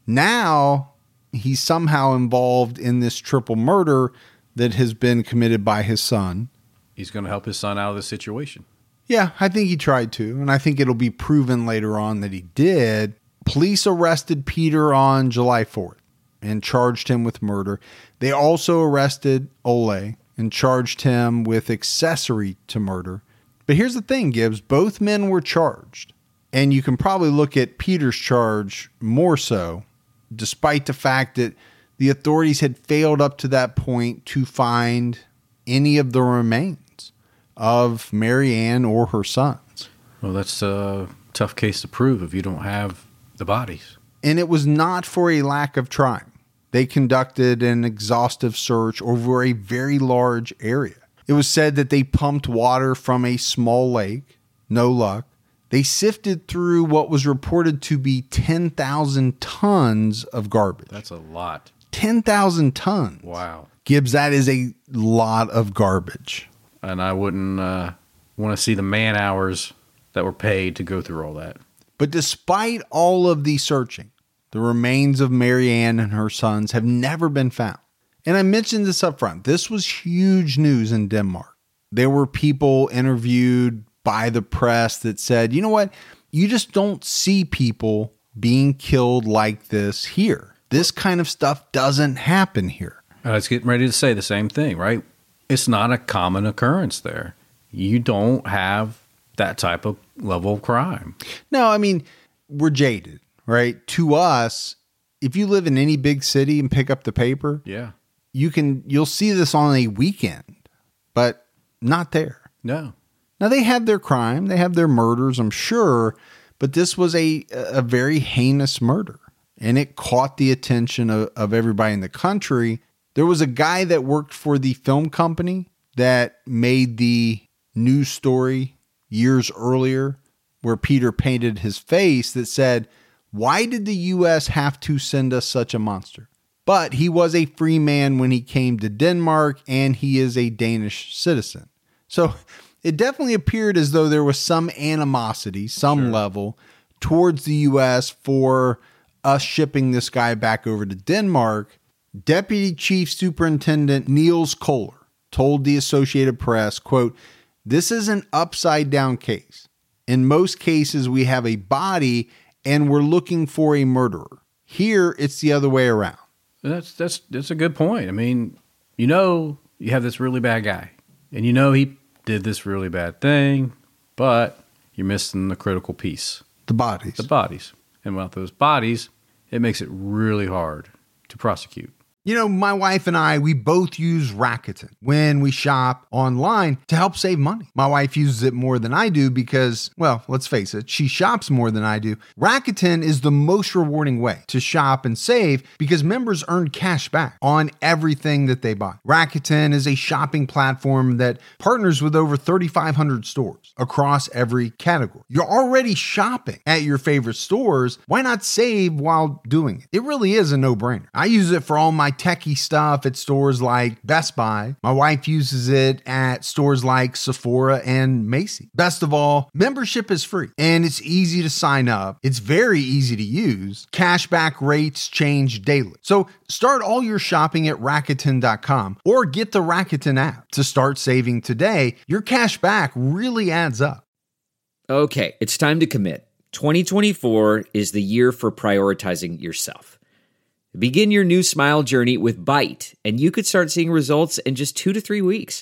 Now he's somehow involved in this triple murder that has been committed by his son. He's going to help his son out of the situation. Yeah, I think he tried to, and I think it'll be proven later on that he did. Police arrested Peter on July fourth and charged him with murder. They also arrested Ole and charged him with accessory to murder. But here's the thing, Gibbs. Both men were charged, and you can probably look at Peter's charge more so, despite the fact that the authorities had failed up to that point to find any of the remains of Mary Ann or her sons. Well, that's a tough case to prove if you don't have the bodies. And it was not for a lack of trying. They conducted an exhaustive search over a very large area. It was said that they pumped water from a small lake. No luck. They sifted through what was reported to be ten thousand tons of garbage. That's a lot. ten thousand tons. Wow. Gibbs, that is a lot of garbage. And I wouldn't uh, want to see the man hours that were paid to go through all that. But despite all of the searching, the remains of Mary Ann and her sons have never been found. And I mentioned this up front. This was huge news in Denmark. There were people interviewed by the press that said, you know what? You just don't see people being killed like this here. This kind of stuff doesn't happen here. I was getting ready to say the same thing, right? It's not a common occurrence there. You don't have that type of level of crime. No, I mean, we're jaded, right? To us, if you live in any big city and pick up the paper, yeah, you can, you'll see this on a weekend, but not there. No. Now they have their crime, they have their murders, I'm sure, but this was a a very heinous murder, and it caught the attention of, of everybody in the country. There was a guy that worked for the film company that made the news story years earlier where Peter painted his face that said, why did the U S have to send us such a monster? But he was a free man when he came to Denmark, and he is a Danish citizen. So it definitely appeared as though there was some animosity, some sure. level, towards the U S for us shipping this guy back over to Denmark. Deputy Chief Superintendent Niels Kohler told the Associated Press, quote, "This is an upside down case. In most cases, we have a body and we're looking for a murderer. Here, it's the other way around." That's that's that's a good point. I mean, you know, you have this really bad guy, and you know he did this really bad thing, but you're missing the critical piece. The bodies. The bodies. And without those bodies, it makes it really hard to prosecute. You know, my wife and I, we both use Rakuten when we shop online to help save money. My wife uses it more than I do because, well, let's face it, she shops more than I do. Rakuten is the most rewarding way to shop and save because members earn cash back on everything that they buy. Rakuten is a shopping platform that partners with over thirty-five hundred stores across every category. You're already shopping at your favorite stores. Why not save while doing it? It really is a no-brainer. I use it for all my techie stuff at stores like Best Buy. My wife uses it at stores like Sephora and Macy's. Best of all, membership is free and it's easy to sign up. It's very easy to use. Cashback rates change daily. So start all your shopping at Rakuten dot com or get the Rakuten app to start saving today. Your cash back really adds up. Okay, it's time to commit. twenty twenty-four is the year for prioritizing yourself. Begin your new smile journey with Byte, and you could start seeing results in just two to three weeks.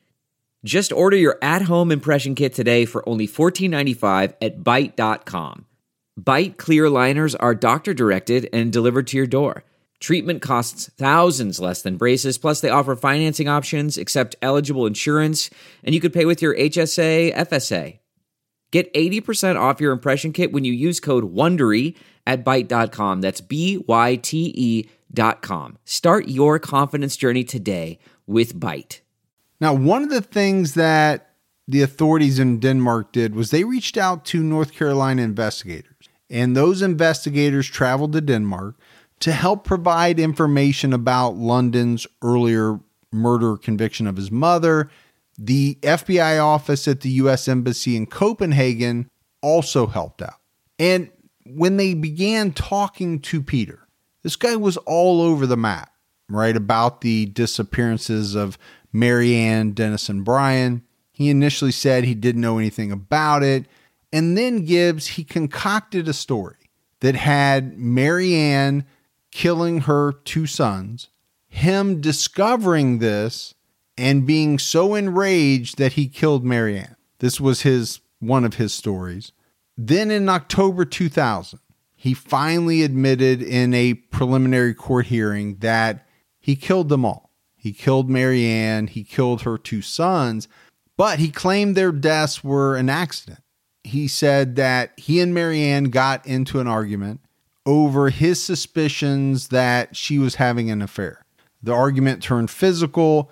Just order your at-home impression kit today for only fourteen ninety-five at Byte dot com. Byte clear liners are doctor-directed and delivered to your door. Treatment costs thousands less than braces, plus they offer financing options, accept eligible insurance, and you could pay with your H S A, F S A. Get eighty percent off your impression kit when you use code WONDERY at Byte dot com. That's B Y T E dot com. Start your confidence journey today with Byte. Now, one of the things that the authorities in Denmark did was they reached out to North Carolina investigators. And those investigators traveled to Denmark to help provide information about London's earlier murder conviction of his mother. The F B I office at the U S Embassy in Copenhagen also helped out. And when they began talking to Peter, this guy was all over the map, right, about the disappearances of Marianne, Dennis, and Brian. He initially said he didn't know anything about it. And then Gibbs, he concocted a story that had Marianne killing her two sons, him discovering this and being so enraged that he killed Marianne. This was his one of his stories. Then in October two thousand, he finally admitted in a preliminary court hearing that he killed them all. He killed Marianne, he killed her two sons, but he claimed their deaths were an accident. He said that he and Marianne got into an argument over his suspicions that she was having an affair. The argument turned physical,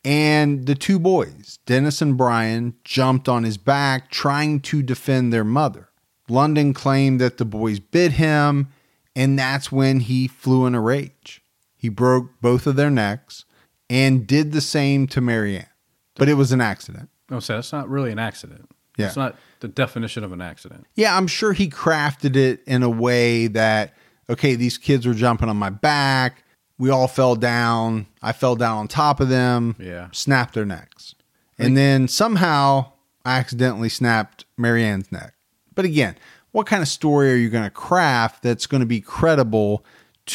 and the two boys, Dennis and Brian, jumped on his back trying to defend their mother. London claimed that the boys bit him, and that's when he flew in a rage. He broke both of their necks and did the same to Marianne. But it was an accident. Oh, so that's not really an accident. Yeah. It's not the definition of an accident. Yeah, I'm sure he crafted it in a way that, okay, these kids were jumping on my back. We all fell down. I fell down on top of them. Yeah. Snapped their necks. And then somehow I accidentally snapped Marianne's neck. But again, what kind of story are you going to craft that's going to be credible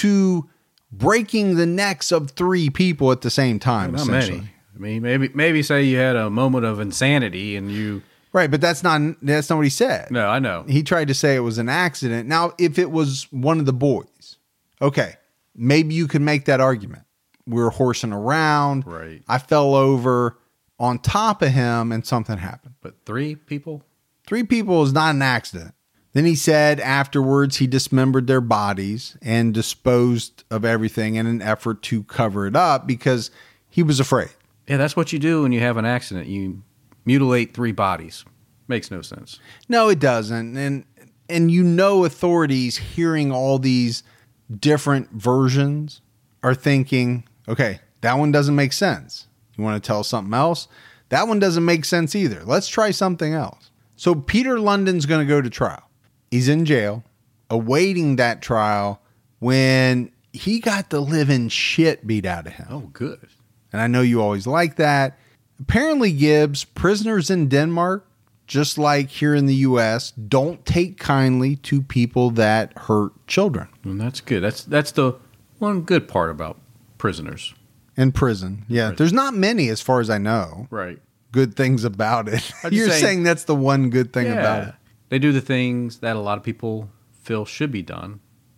to breaking the necks of three people at the same time? Not essentially? many. I mean, maybe maybe say you had a moment of insanity and you... Right, but that's not that's not what he said. No, I know. He tried to say it was an accident. Now, if it was one of the boys, okay, maybe you could make that argument. We were horsing around. Right. I fell over on top of him and something happened. But three people? Three people is not an accident. Then he said afterwards he dismembered their bodies and disposed of everything in an effort to cover it up because he was afraid. Yeah, that's what you do when you have an accident. You mutilate three bodies. Makes no sense. No, it doesn't. And and you know authorities hearing all these different versions are thinking, okay, that one doesn't make sense. You want to tell something else? That one doesn't make sense either. Let's try something else. So Peter London's going to go to trial. He's in jail, awaiting that trial when he got the living shit beat out of him. Oh, good. And I know you always like that. Apparently, Gibbs, prisoners in Denmark, just like here in the U S, don't take kindly to people that hurt children. And that's good. That's that's the one good part about prisoners. In prison. Yeah. Prison. There's not many, as far as I know, Right. good things about it. I'd You're say- saying that's the one good thing Yeah. about it. They do the things that a lot of people feel should be done.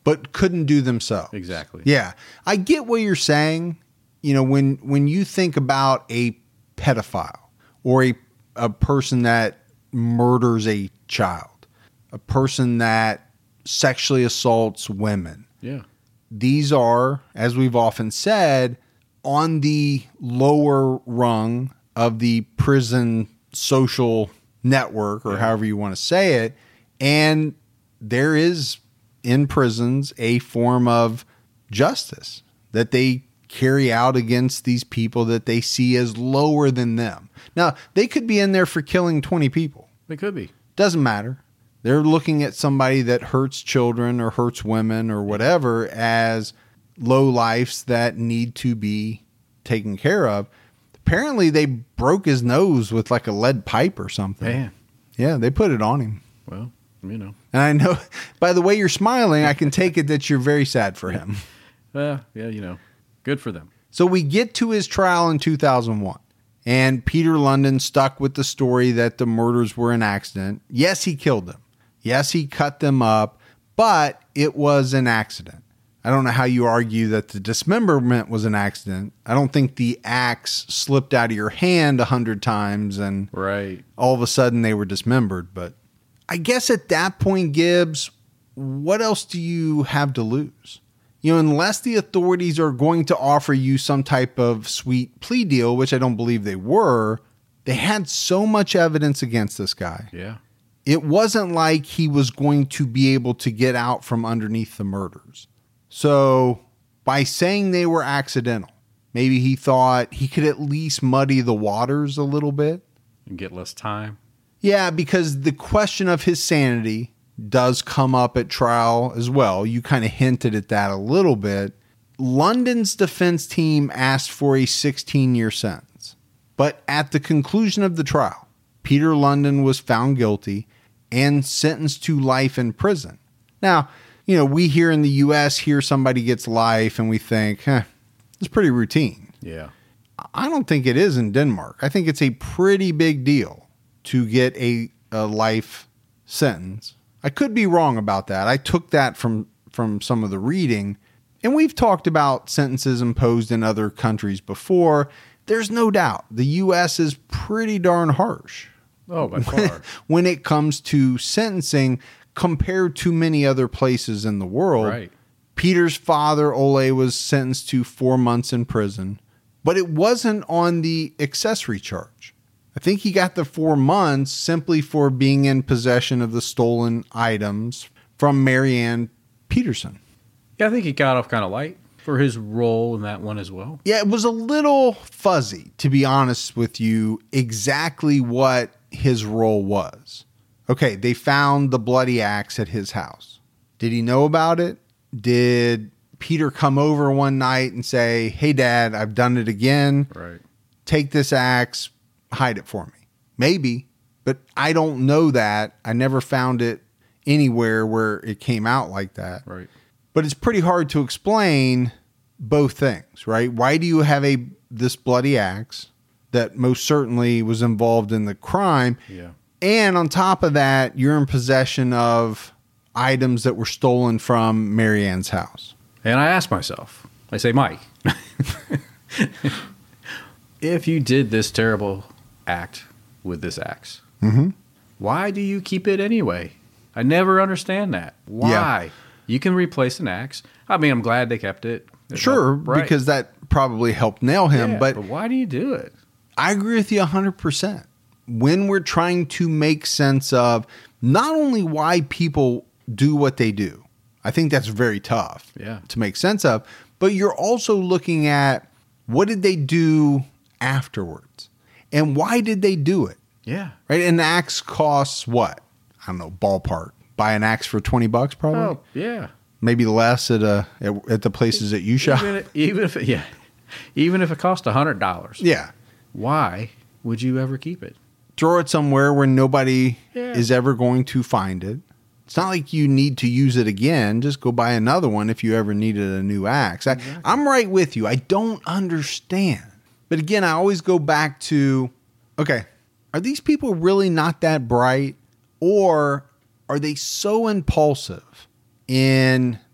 but couldn't do themselves. Exactly. Yeah. I get what you're saying. You know, when, when you think about a pedophile or a, a person that murders a child, a person that sexually assaults women. Yeah. These are, as we've often said, on the lower rung of the prison social network, or yeah. however you want to say it. And there is in prisons a form of justice that they carry out against these people that they see as lower than them. Now, they could be in there for killing twenty people. They could be. Doesn't matter. They're looking at somebody that hurts children or hurts women or whatever as low lifes that need to be taken care of. Apparently, they broke his nose with like a lead pipe or something. Man. Yeah, they put it on him. Well, you know. And I know, by the way you're smiling, I can take it that you're very sad for him. Well, yeah, you know, good for them. So we get to his trial in two thousand one. And Peter London stuck with the story that the murders were an accident. Yes, he killed them. Yes, he cut them up, but it was an accident. I don't know how you argue that the dismemberment was an accident. I don't think the axe slipped out of your hand a hundred times and right. all of a sudden they were dismembered. But I guess at that point, Gibbs, what else do you have to lose? You know, unless the authorities are going to offer you some type of sweet plea deal, which I don't believe they were, they had so much evidence against this guy. Yeah. It wasn't like he was going to be able to get out from underneath the murders. So by saying they were accidental, maybe he thought he could at least muddy the waters a little bit. And get less time. Yeah, because the question of his sanity does come up at trial as well. You kind of hinted at that a little bit. London's defense team asked for a sixteen-year sentence. But at the conclusion of the trial, Peter London was found guilty and sentenced to life in prison. Now, you know, we here in the U S hear somebody gets life and we think, eh, it's pretty routine. Yeah. I don't think it is in Denmark. I think it's a pretty big deal to get a, a life sentence. I could be wrong about that. I took that from, from some of the reading. And we've talked about sentences imposed in other countries before. There's no doubt the U S is pretty darn harsh. Oh, by far. When it comes to sentencing compared to many other places in the world. Right. Peter's father, Ole, was sentenced to four months in prison, but it wasn't on the accessory charge. I think he got the four months simply for being in possession of the stolen items from Marianne Peterson. Yeah, I think he got off kind of light for his role in that one as well. Yeah, it was a little fuzzy, to be honest with you, exactly what his role was. Okay, they found the bloody axe at his house. Did he know about it? Did Peter come over one night and say, hey, Dad, I've done it again. Right. Take this axe, hide it for me. Maybe, but I don't know that. I never found it anywhere where it came out like that. Right. But it's pretty hard to explain both things, right? Why do you have a this bloody axe that most certainly was involved in the crime? Yeah. And on top of that, you're in possession of items that were stolen from Marianne's house. And I asked myself, I say, Mike, if you did this terrible act with this axe, Mm-hmm. why do you keep it anyway? I never understand that. Why? Yeah. You can replace an axe. I mean, I'm glad they kept it. There's Sure, no- right. because that probably helped nail him. Yeah, but but why do you do it? I agree with you one hundred percent. When we're trying to make sense of not only why people do what they do, I think that's very tough Yeah. to make sense of, but you're also looking at what did they do afterwards and why did they do it, Yeah. right? An axe costs what? I don't know, ballpark. Buy an axe for twenty bucks probably? Oh, yeah. Maybe less at, a, at, at the places that you shop? Even, even if it, yeah, even if it cost a hundred dollars, Yeah. why would you ever keep it? Throw it somewhere where nobody Yeah. is ever going to find it. It's not like you need to use it again. Just go buy another one if you ever needed a new axe. I, Exactly. I'm right with you. I don't understand. But again, I always go back to, okay, are these people really not that bright? Or are they so impulsive in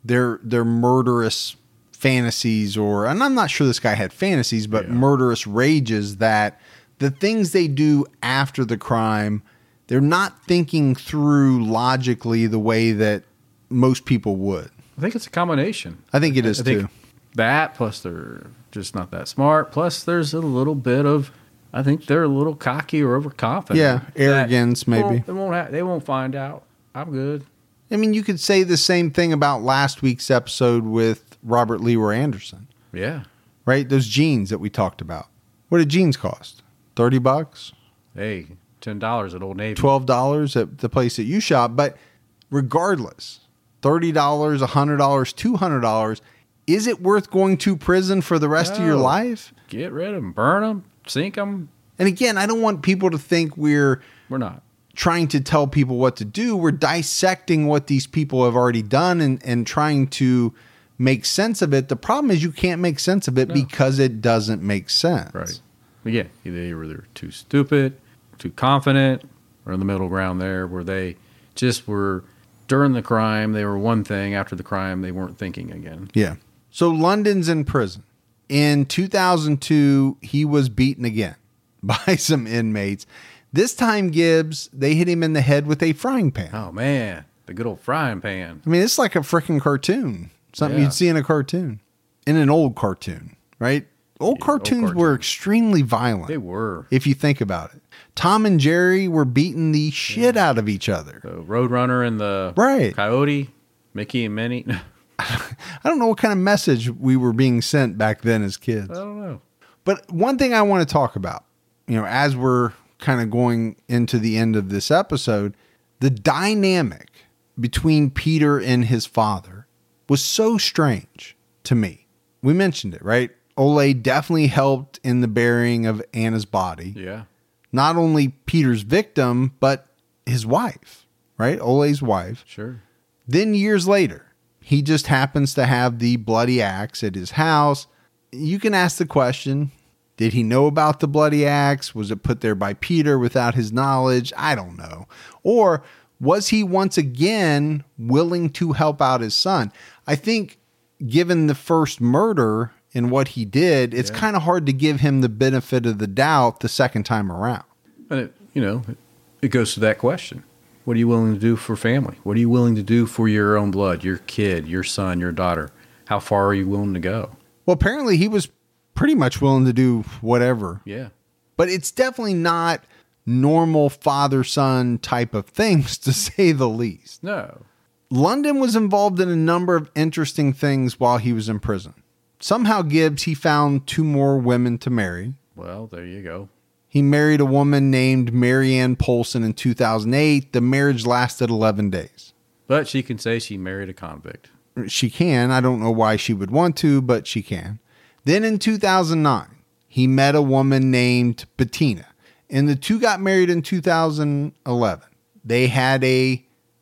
their their murderous fantasies, or, and I'm not sure this guy had fantasies, but Yeah. murderous rages, that the things they do after the crime, they're not thinking through logically the way that most people would. I think it's a combination. I think it is I think too. that, plus they're just not that smart. Plus there's a little bit of, I think they're a little cocky or overconfident. Yeah, arrogance, That maybe. won't- They won't, ha- they won't find out. I'm good. I mean, you could say the same thing about last week's episode with Robert Leroy Anderson, Yeah. right? Those jeans that we talked about. What did jeans cost? thirty bucks? Hey, ten dollars at Old Navy. twelve dollars at the place that you shop. But regardless, thirty dollars, one hundred dollars, two hundred dollars, is it worth going to prison for the rest of your No. life? Get rid of them, burn them, sink them. And again, I don't want people to think we're We're not. trying to tell people what to do. We're dissecting what these people have already done and, and trying to make sense of it. The problem is you can't make sense of it No. because it doesn't make sense. Right. Again, they were either too stupid, too confident, or in the middle ground there where they just were, during the crime, they were one thing. After the crime, they weren't thinking again. Yeah. So London's in prison. In two thousand two, he was beaten again by some inmates. This time, Gibbs, they hit him in the head with a frying pan. Oh, man. The good old frying pan. I mean, it's like a freaking cartoon. Something Yeah. you'd see in a cartoon. In an old cartoon, right? Old Yeah, cartoons old were cartoons. extremely violent. They were. If you think about it. Tom and Jerry were beating the shit out of each other. The Roadrunner and the Right. Coyote, Mickey and Minnie. I don't know what kind of message we were being sent back then as kids. I don't know. But one thing I want to talk about, you know, as we're kind of going into the end of this episode, the dynamic between Peter and his father was so strange to me. We mentioned it, right? Ole definitely helped in the burying of Anna's body. Yeah. Not only Peter's victim, but his wife, right? Ole's wife. Sure. Then years later, he just happens to have the bloody axe at his house. You can ask the question, did he know about the bloody axe? Was it put there by Peter without his knowledge? I don't know. Or was he once again willing to help out his son? I think given the first murder and what he did, it's Yeah. kind of hard to give him the benefit of the doubt the second time around. And it, you know, it, it goes to that question. What are you willing to do for family? What are you willing to do for your own blood, your kid, your son, your daughter? How far are you willing to go? Well, apparently he was pretty much willing to do whatever. Yeah. But it's definitely not normal father-son type of things, to say the least. No. London was involved in a number of interesting things while he was in prison. Somehow, Gibbs, he found two more women to marry. Well, there you go. He married a woman named Marianne Polson in two thousand eight. The marriage lasted eleven days. But she can say she married a convict. She can. I don't know why she would want to, but she can. Then in two thousand nine, he met a woman named Bettina, and the two got married in two thousand eleven. They had a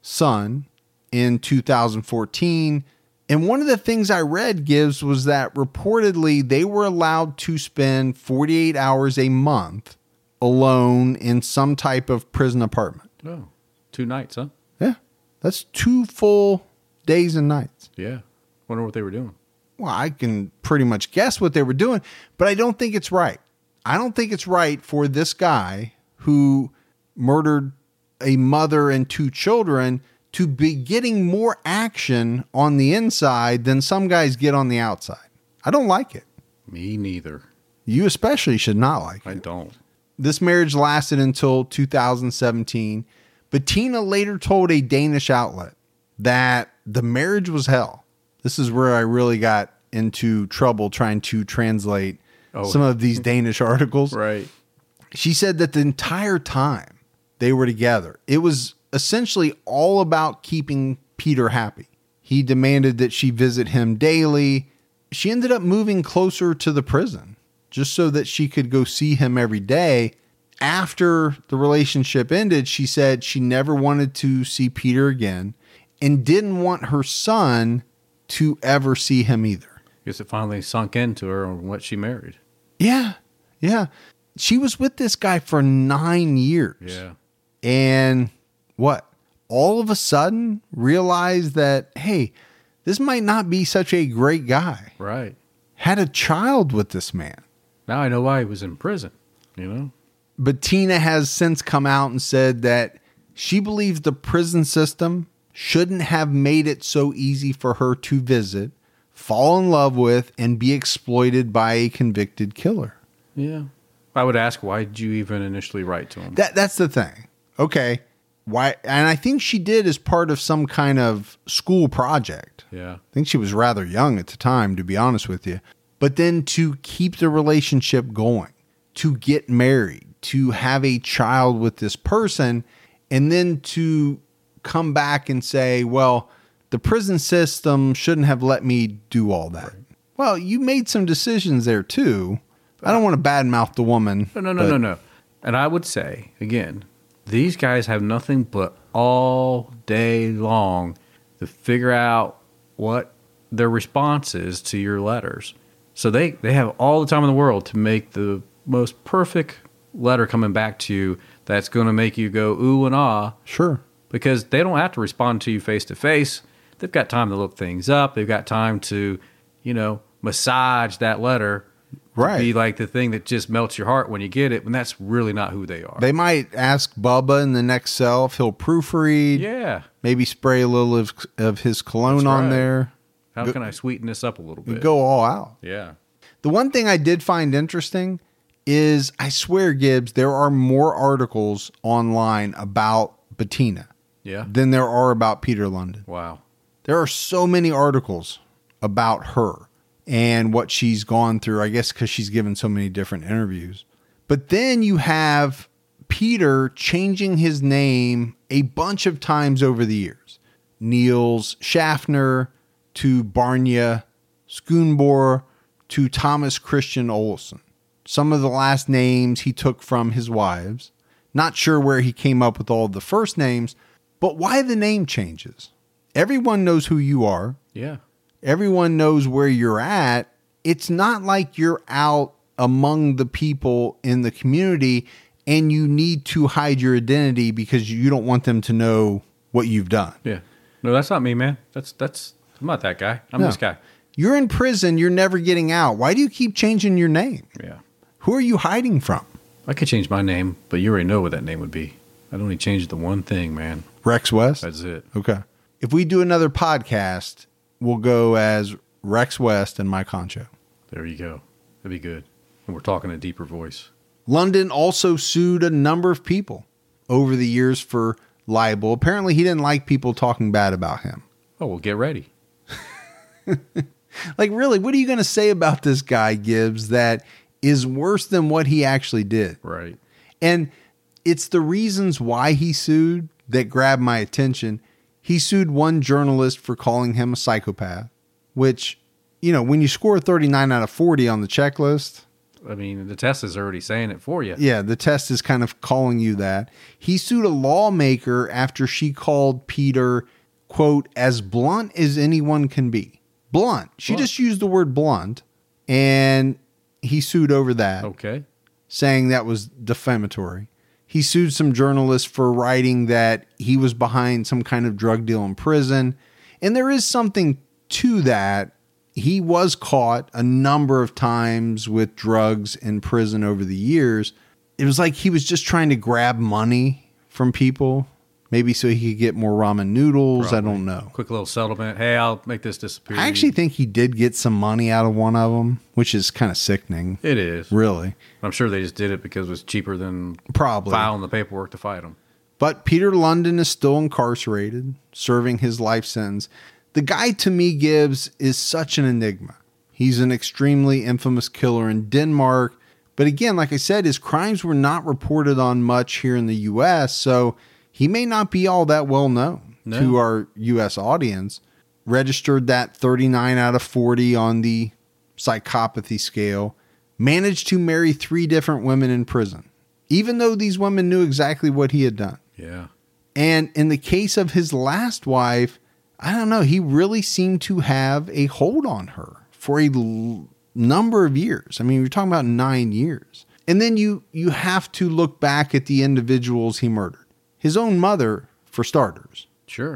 son in two thousand fourteen. And one of the things I read, Gibbs, was that reportedly they were allowed to spend forty-eight hours a month alone in some type of prison apartment. Oh, two nights, huh? Yeah, that's two full days and nights. Yeah. Wonder what they were doing. Well, I can pretty much guess what they were doing, but I don't think it's right. I don't think it's right for this guy who murdered a mother and two children to be getting more action on the inside than some guys get on the outside. I don't like it. Me neither. You especially should not like I it. don't. This marriage lasted until two thousand seventeen. Bettina later told a Danish outlet that the marriage was hell. This is where I really got into trouble trying to translate Oh. some of these Danish articles. Right. She said that the entire time they were together, it was essentially all about keeping Peter happy. He demanded that she visit him daily. She ended up moving closer to the prison just so that she could go see him every day. After the relationship ended, she said she never wanted to see Peter again and didn't want her son to ever see him either. Guess it finally sunk into her on what she married. Yeah. Yeah. She was with this guy for nine years. Yeah. And what? All of a sudden realized that, hey, this might not be such a great guy. Right. Had a child with this man. Now I know why he was in prison, you know? Bettina has since come out and said that she believes the prison system shouldn't have made it so easy for her to visit, fall in love with, and be exploited by a convicted killer. Yeah. I would ask, why did you even initially write to him? That That's the thing. Okay. Why? And I think she did as part of some kind of school project. Yeah. I think she was rather young at the time, to be honest with you. But then to keep the relationship going, to get married, to have a child with this person, and then to come back and say, well, the prison system shouldn't have let me do all that. Right. Well, you made some decisions there too. I don't want to badmouth the woman. No, no, no, no, no. And I would say, again, these guys have nothing but all day long to figure out what their response is to your letters. So they, they have all the time in the world to make the most perfect letter coming back to you that's going to make you go ooh and ah. Sure. Because they don't have to respond to you face to face. They've got time to look things up. They've got time to, you know, massage that letter. Right. To be like the thing that just melts your heart when you get it, when that's really not who they are. They might ask Bubba in the next cell if he'll proofread. Yeah. Maybe spray a little of, of his cologne that's on right. there. How go, can I sweeten this up a little bit? Go all out. Yeah. The one thing I did find interesting is, I swear, Gibbs, there are more articles online about Bettina yeah. than there are about Peter London. Wow. There are so many articles about her and what she's gone through, I guess because she's given so many different interviews. But then you have Peter changing his name a bunch of times over the years. Niels Schaffner to Barnya Schoonboer to Thomas Christian Olsen. Some of the last names he took from his wives. Not sure where he came up with all of the first names, but why the name changes? Everyone knows who you are. Yeah. Everyone knows where you're at. It's not like you're out among the people in the community and you need to hide your identity because you don't want them to know what you've done. Yeah. No, that's not me, man. That's, that's, I'm not that guy. I'm no. this guy. You're in prison. You're never getting out. Why do you keep changing your name? Yeah. Who are you hiding from? I could change my name, but you already know what that name would be. I'd only change the one thing, man. Rex West? That's it. Okay. If we do another podcast, we'll go as Rex West and Mike Concho. There you go. That'd be good. And we're talking a deeper voice. London also sued a number of people over the years for libel. Apparently, he didn't like people talking bad about him. Oh, well, get ready. Like, really, what are you going to say about this guy, Gibbs, that is worse than what he actually did? Right. And it's the reasons why he sued that grabbed my attention. He sued one journalist for calling him a psychopath, which, you know, when you score thirty-nine out of forty on the checklist. I mean, the test is already saying it for you. Yeah, the test is kind of calling you that. He sued a lawmaker after she called Peter, quote, as blunt as anyone can be. Blunt. She Blunt. just used the word blunt, and he sued over that. Okay. Saying that was defamatory. He sued some journalists for writing that he was behind some kind of drug deal in prison. And there is something to that. He was caught a number of times with drugs in prison over the years. It was like he was just trying to grab money from people. Maybe so he could get more ramen noodles. Probably. I don't know. Quick little settlement. Hey, I'll make this disappear. I actually think he did get some money out of one of them, which is kind of sickening. It is. Really. I'm sure they just did it because it was cheaper than Probably. filing the paperwork to fight him. But Peter London is still incarcerated, serving his life sentence. The guy, to me, Gibbs, is such an enigma. He's an extremely infamous killer in Denmark. But again, like I said, his crimes were not reported on much here in the U S, so he may not be all that well known no. to our U S audience. Registered that thirty-nine out of forty on the psychopathy scale. Managed to marry three different women in prison, even though these women knew exactly what he had done. Yeah. And in the case of his last wife, I don't know, he really seemed to have a hold on her for a l- number of years. I mean, we're talking about nine years. And then you you have to look back at the individuals he murdered. His own mother, for starters. Sure.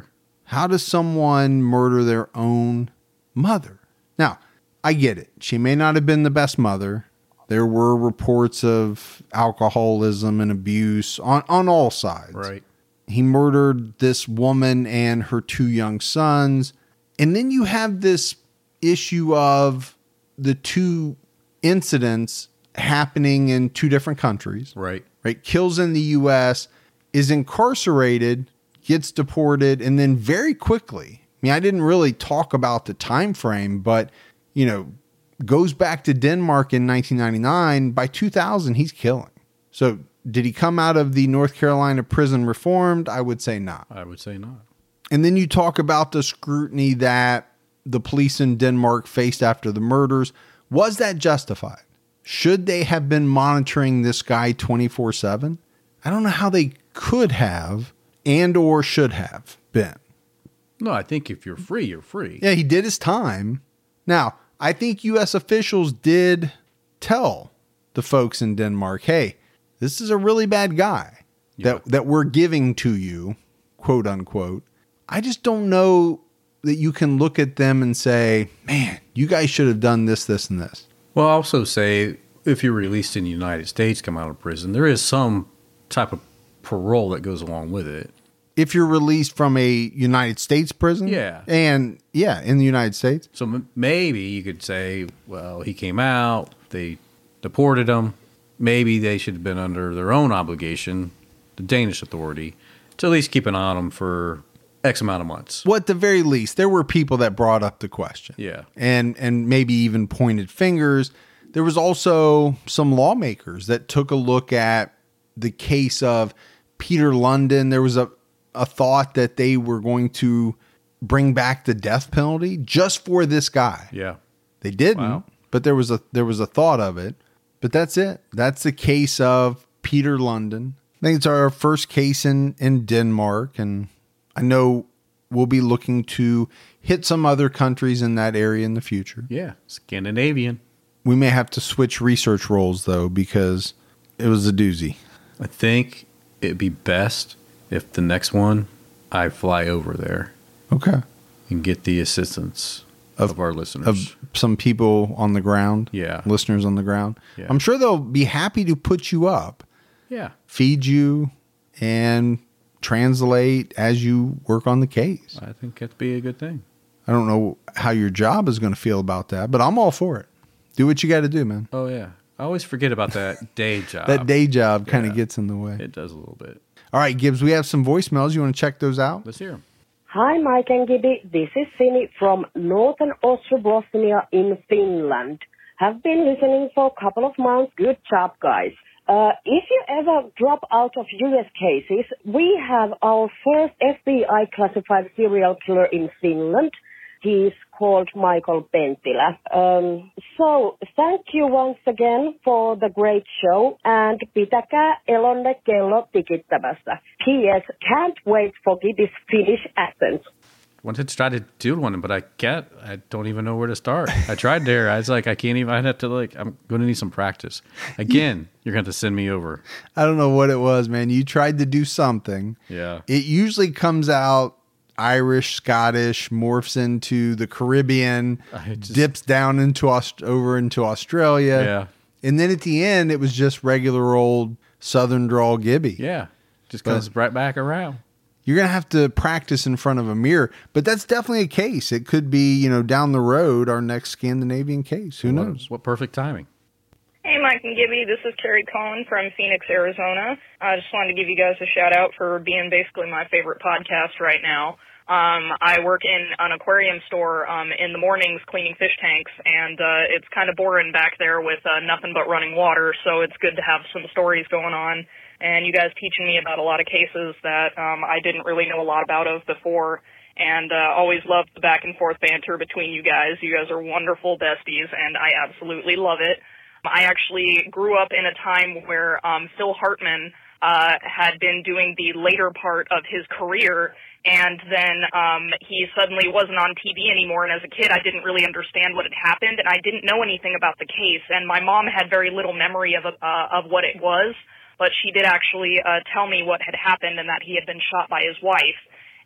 How does someone murder their own mother? Now, I get it. She may not have been the best mother. There were reports of alcoholism and abuse on, on all sides. Right. He murdered this woman and her two young sons. And then you have this issue of the two incidents happening in two different countries. Right. Right. Kills in the U S, is incarcerated, gets deported, and then very quickly, I mean, I didn't really talk about the time frame, but, you know, goes back to Denmark in nineteen ninety-nine. By two thousand, he's killing. So did he come out of the North Carolina prison reformed? I would say not. I would say not. And then you talk about the scrutiny that the police in Denmark faced after the murders. Was that justified? Should they have been monitoring this guy twenty-four seven? I don't know how they could have and or should have been. No, I think if you're free, you're free. Yeah, he did his time. Now, I think U S officials did tell the folks in Denmark, hey, this is a really bad guy Yeah. that, that we're giving to you, quote unquote. I just don't know that you can look at them and say, man, you guys should have done this, this, and this. Well, I'll also say if you're released in the United States, come out of prison, there is some type of parole that goes along with it. If you're released from a United States prison. Yeah. And yeah, in the United States. So m- maybe you could say, well, he came out, they deported him. Maybe they should have been under their own obligation, the Danish authority, to at least keep an eye on him for X amount of months. Well, at the very least, there were people that brought up the question. Yeah. And and maybe even pointed fingers. There was also some lawmakers that took a look at the case of Peter London. There was a, a thought that they were going to bring back the death penalty just for this guy. Yeah. They didn't, Wow. but there was a there was a thought of it. But that's it. That's the case of Peter London. I think it's our first case in, in Denmark, and I know we'll be looking to hit some other countries in that area in the future. Yeah. Scandinavian. We may have to switch research roles, though, because it was a doozy. I think it'd be best if the next one I fly over there Okay. and get the assistance of, Of- our listeners. Of some people on the ground. Yeah. Listeners on the ground. Yeah. I'm sure they'll be happy to put you up, yeah. feed you, and translate as you work on the case. I think that'd be a good thing. I don't know how your job is going to feel about that, but I'm all for it. Do what you got to do, man. Oh, yeah. I always forget about that day job. That day job kind of yeah. gets in the way. It does a little bit. All right, Gibbs, we have some voicemails. You want to check those out? Let's hear them. Hi, Mike and Gibby. This is Sini from Northern Ostrobothnia in Finland. Have been listening for a couple of months. Good job, guys. Uh, if you ever drop out of U S cases, we have our first F B I classified serial killer in Finland. He's called Michael Pentilä. Um, so thank you once again for the great show, and pitäkää elonne kello tikittämässä. P S. Can't wait for Gibby's Finnish accent. Wanted to try to do one, but I can't. I don't even know where to start. I tried there. I was like, I can't even. I'd have to like. I'm going to need some practice. Again, you're going to have to send me over. I don't know what it was, man. You tried to do something. Yeah. It usually comes out Irish, Scottish, morphs into the Caribbean, I just- dips down into Aust- over into Australia. Yeah. And then at the end, it was just regular old Southern drawl Gibby. Yeah. Just comes right back around. You're going to have to practice in front of a mirror, but that's definitely a case. It could be, you know, down the road, our next Scandinavian case. Who knows? What, what perfect timing. Hey, Mike and Gibby, this is Carrie Cohen from Phoenix, Arizona. I just wanted to give you guys a shout out for being basically my favorite podcast right now. Um, I work in an aquarium store um, in the mornings cleaning fish tanks, and uh, it's kind of boring back there with uh, nothing but running water, so it's good to have some stories going on. And you guys teaching me about a lot of cases that um, I didn't really know a lot about of before, and uh, always loved the back and forth banter between you guys. You guys are wonderful besties, and I absolutely love it. I actually grew up in a time where um, Phil Hartman uh, had been doing the later part of his career, and then um, he suddenly wasn't on T V anymore. And as a kid, I didn't really understand what had happened, and I didn't know anything about the case. And my mom had very little memory of uh, of what it was, but she did actually uh, tell me what had happened and that he had been shot by his wife.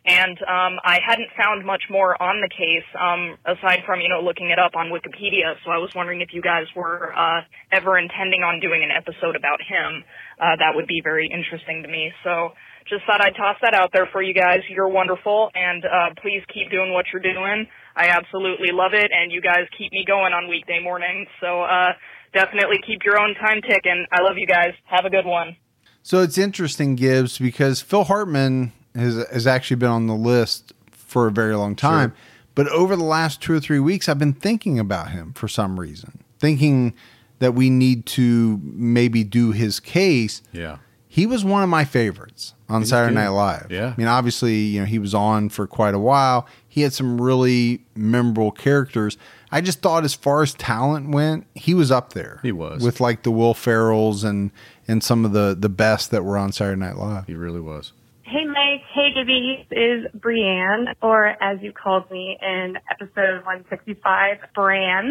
And um, I hadn't found much more on the case, um, aside from, you know, looking it up on Wikipedia. So I was wondering if you guys were uh, ever intending on doing an episode about him. Uh, that would be very interesting to me. So just thought I'd toss that out there for you guys. You're wonderful, and uh, please keep doing what you're doing. I absolutely love it, and you guys keep me going on weekday mornings. So uh, definitely keep your own time ticking. I love you guys. Have a good one. So it's interesting, Gibbs, because Phil Hartman has, has actually been on the list for a very long time. Sure. But over the last two or three weeks, I've been thinking about him for some reason, thinking that we need to maybe do his case. Yeah. He was one of my favorites on He's Saturday good. Night Live. Yeah. I mean, obviously, you know, he was on for quite a while. He had some really memorable characters. I just thought as far as talent went, he was up there. He was. With like the Will Ferrells and, and some of the, the best that were on Saturday Night Live. He really was. Hey, Mike. Hey, Gibby. This is Brianne, or as you called me in episode one sixty-five, Bran.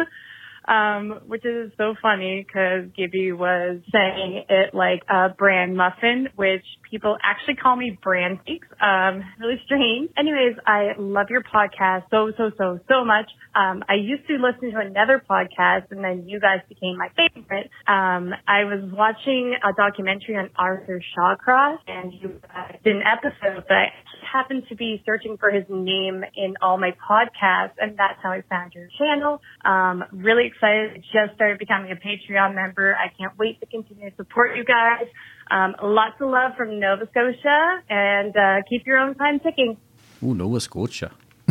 Um, which is so funny because Gibby was saying it like a bran muffin, which people actually call me Bran Cakes. Um, really strange. Anyways, I love your podcast so, so, so, so much. Um, I used to listen to another podcast and then you guys became my favorite. Um, I was watching a documentary on Arthur Shawcross and you uh, did an episode, but I happened to be searching for his name in all my podcasts and that's how I found your channel. Um, really excited. Just started becoming a Patreon member. I can't wait to continue to support you guys. Um, lots of love from Nova Scotia, and uh, keep your own time ticking. Ooh, Nova Scotia.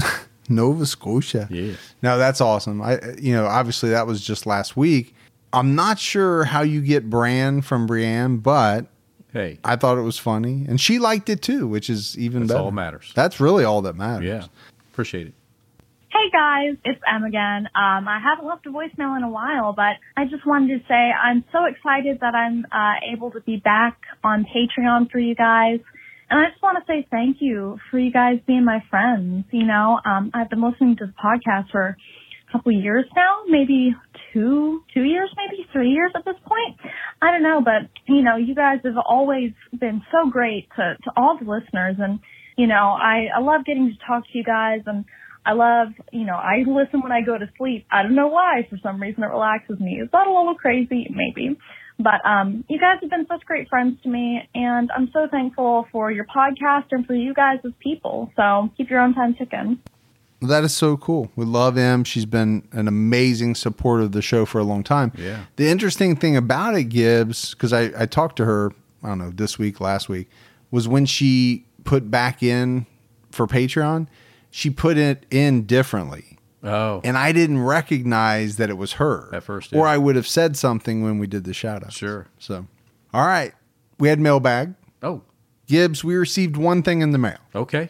Nova Scotia. Yes. No, that's awesome. I, you know, obviously that was just last week. I'm not sure how you get Bran from Brianne, but hey, I thought it was funny, and she liked it too, which is even that's better. All that matters. That's really all that matters. Yeah, appreciate it. Hey guys, it's Em again. Um, I haven't left a voicemail in a while, but I just wanted to say I'm so excited that I'm uh, able to be back on Patreon for you guys. And I just want to say thank you for you guys being my friends. You know, um, I've been listening to the podcast for a couple of years now, maybe two, two years, maybe three years at this point. I don't know, but, you know, you guys have always been so great to, to all the listeners. And, you know, I, I love getting to talk to you guys, and I love, you know, I listen when I go to sleep. I don't know why. For some reason, it relaxes me. Is that a little crazy? Maybe. But um, you guys have been such great friends to me, and I'm so thankful for your podcast and for you guys as people. So keep your own time ticking. That is so cool. We love Em. She's been an amazing supporter of the show for a long time. Yeah. The interesting thing about it, Gibbs, because I, I talked to her, I don't know, this week, last week, was when she put back in for Patreon, she put it in differently. Oh. And I didn't recognize that it was her. At first, yeah. Or I would have said something when we did the shout out. Sure. So, all right. We had mailbag. Oh. Gibbs, we received one thing in the mail. Okay.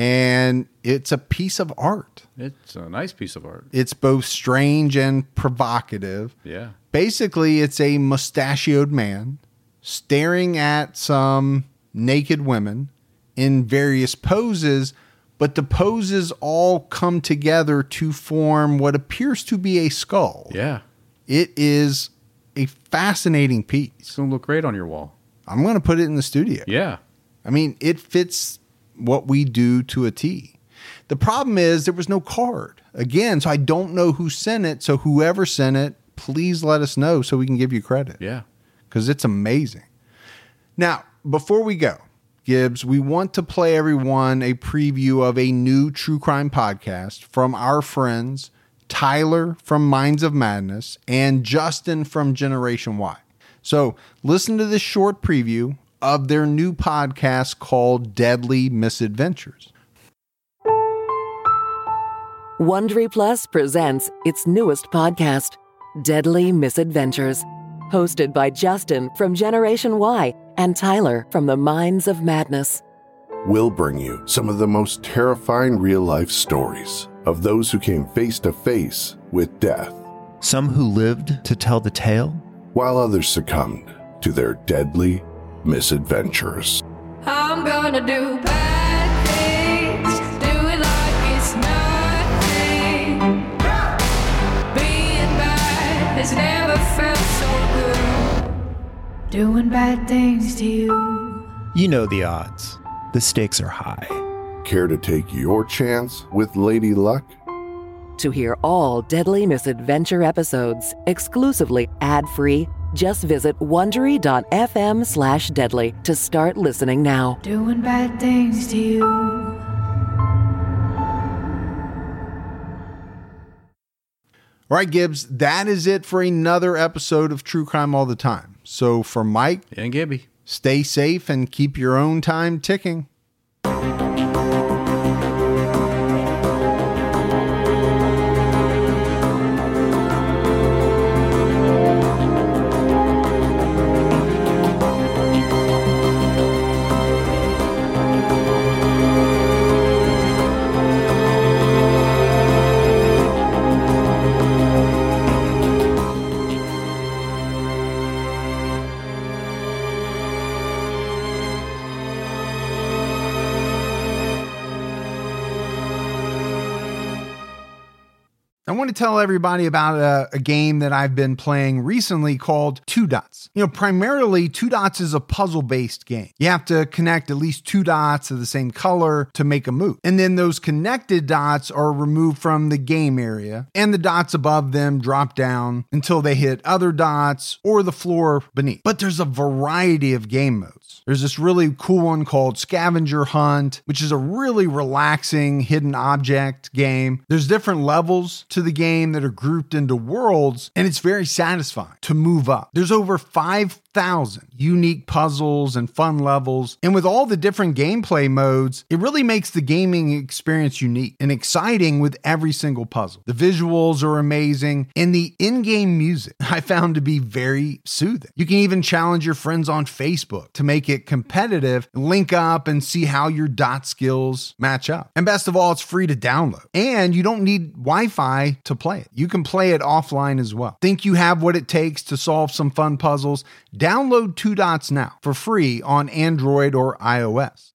And it's a piece of art. It's a nice piece of art. It's both strange and provocative. Yeah. Basically, it's a mustachioed man staring at some naked women in various poses, but the poses all come together to form what appears to be a skull. Yeah. It is a fascinating piece. It's going to look great on your wall. I'm going to put it in the studio. Yeah. I mean, it fits what we do to a T. The problem is there was no card. Again, so I don't know who sent it. So whoever sent it, please let us know so we can give you credit. Yeah. Because it's amazing. Now, before we go, Gibbs, we want to play everyone a preview of a new true crime podcast from our friends Tyler from Minds of Madness and Justin from Generation Y. So listen to this short preview of their new podcast called Deadly Misadventures. Wondery Plus presents its newest podcast, Deadly Misadventures, hosted by Justin from Generation Y and Tyler from the Minds of Madness. We'll bring you some of the most terrifying real-life stories of those who came face to face with death. Some who lived to tell the tale, while others succumbed to their deadly misadventures. I'm gonna do bad things, do it like it's nothing. Being bad has never felt so good. Doing bad things to you. You know the odds. The stakes are high. Care to take your chance with Lady Luck? To hear all Deadly Misadventure episodes exclusively ad-free, just visit Wondery.fm slash deadly to start listening now. Doing bad things to you. All right, Gibbs, that is it for another episode of True Crime All the Time. So for Mike and Gibby, stay safe and keep your own time ticking. I want to tell everybody about a, a game that I've been playing recently called Two Dots. You know, primarily Two Dots is a puzzle-based game. You have to connect at least two dots of the same color to make a move. And then those connected dots are removed from the game area, and the dots above them drop down until they hit other dots or the floor beneath. But there's a variety of game modes. There's this really cool one called Scavenger Hunt, which is a really relaxing hidden object game. There's different levels to the game that are grouped into worlds, and it's very satisfying to move up. There's over five thousand unique puzzles and fun levels, and with all the different gameplay modes, it really makes the gaming experience unique and exciting with every single puzzle. The visuals are amazing, and the in-game music I found to be very soothing. You can even challenge your friends on Facebook to make it competitive, link up and see how your dot skills match up. And best of all, it's free to download, and you don't need Wi-Fi to play it. You can play it offline as well. Think you have what it takes to solve some fun puzzles? Download Two Dots now for free on Android or iOS.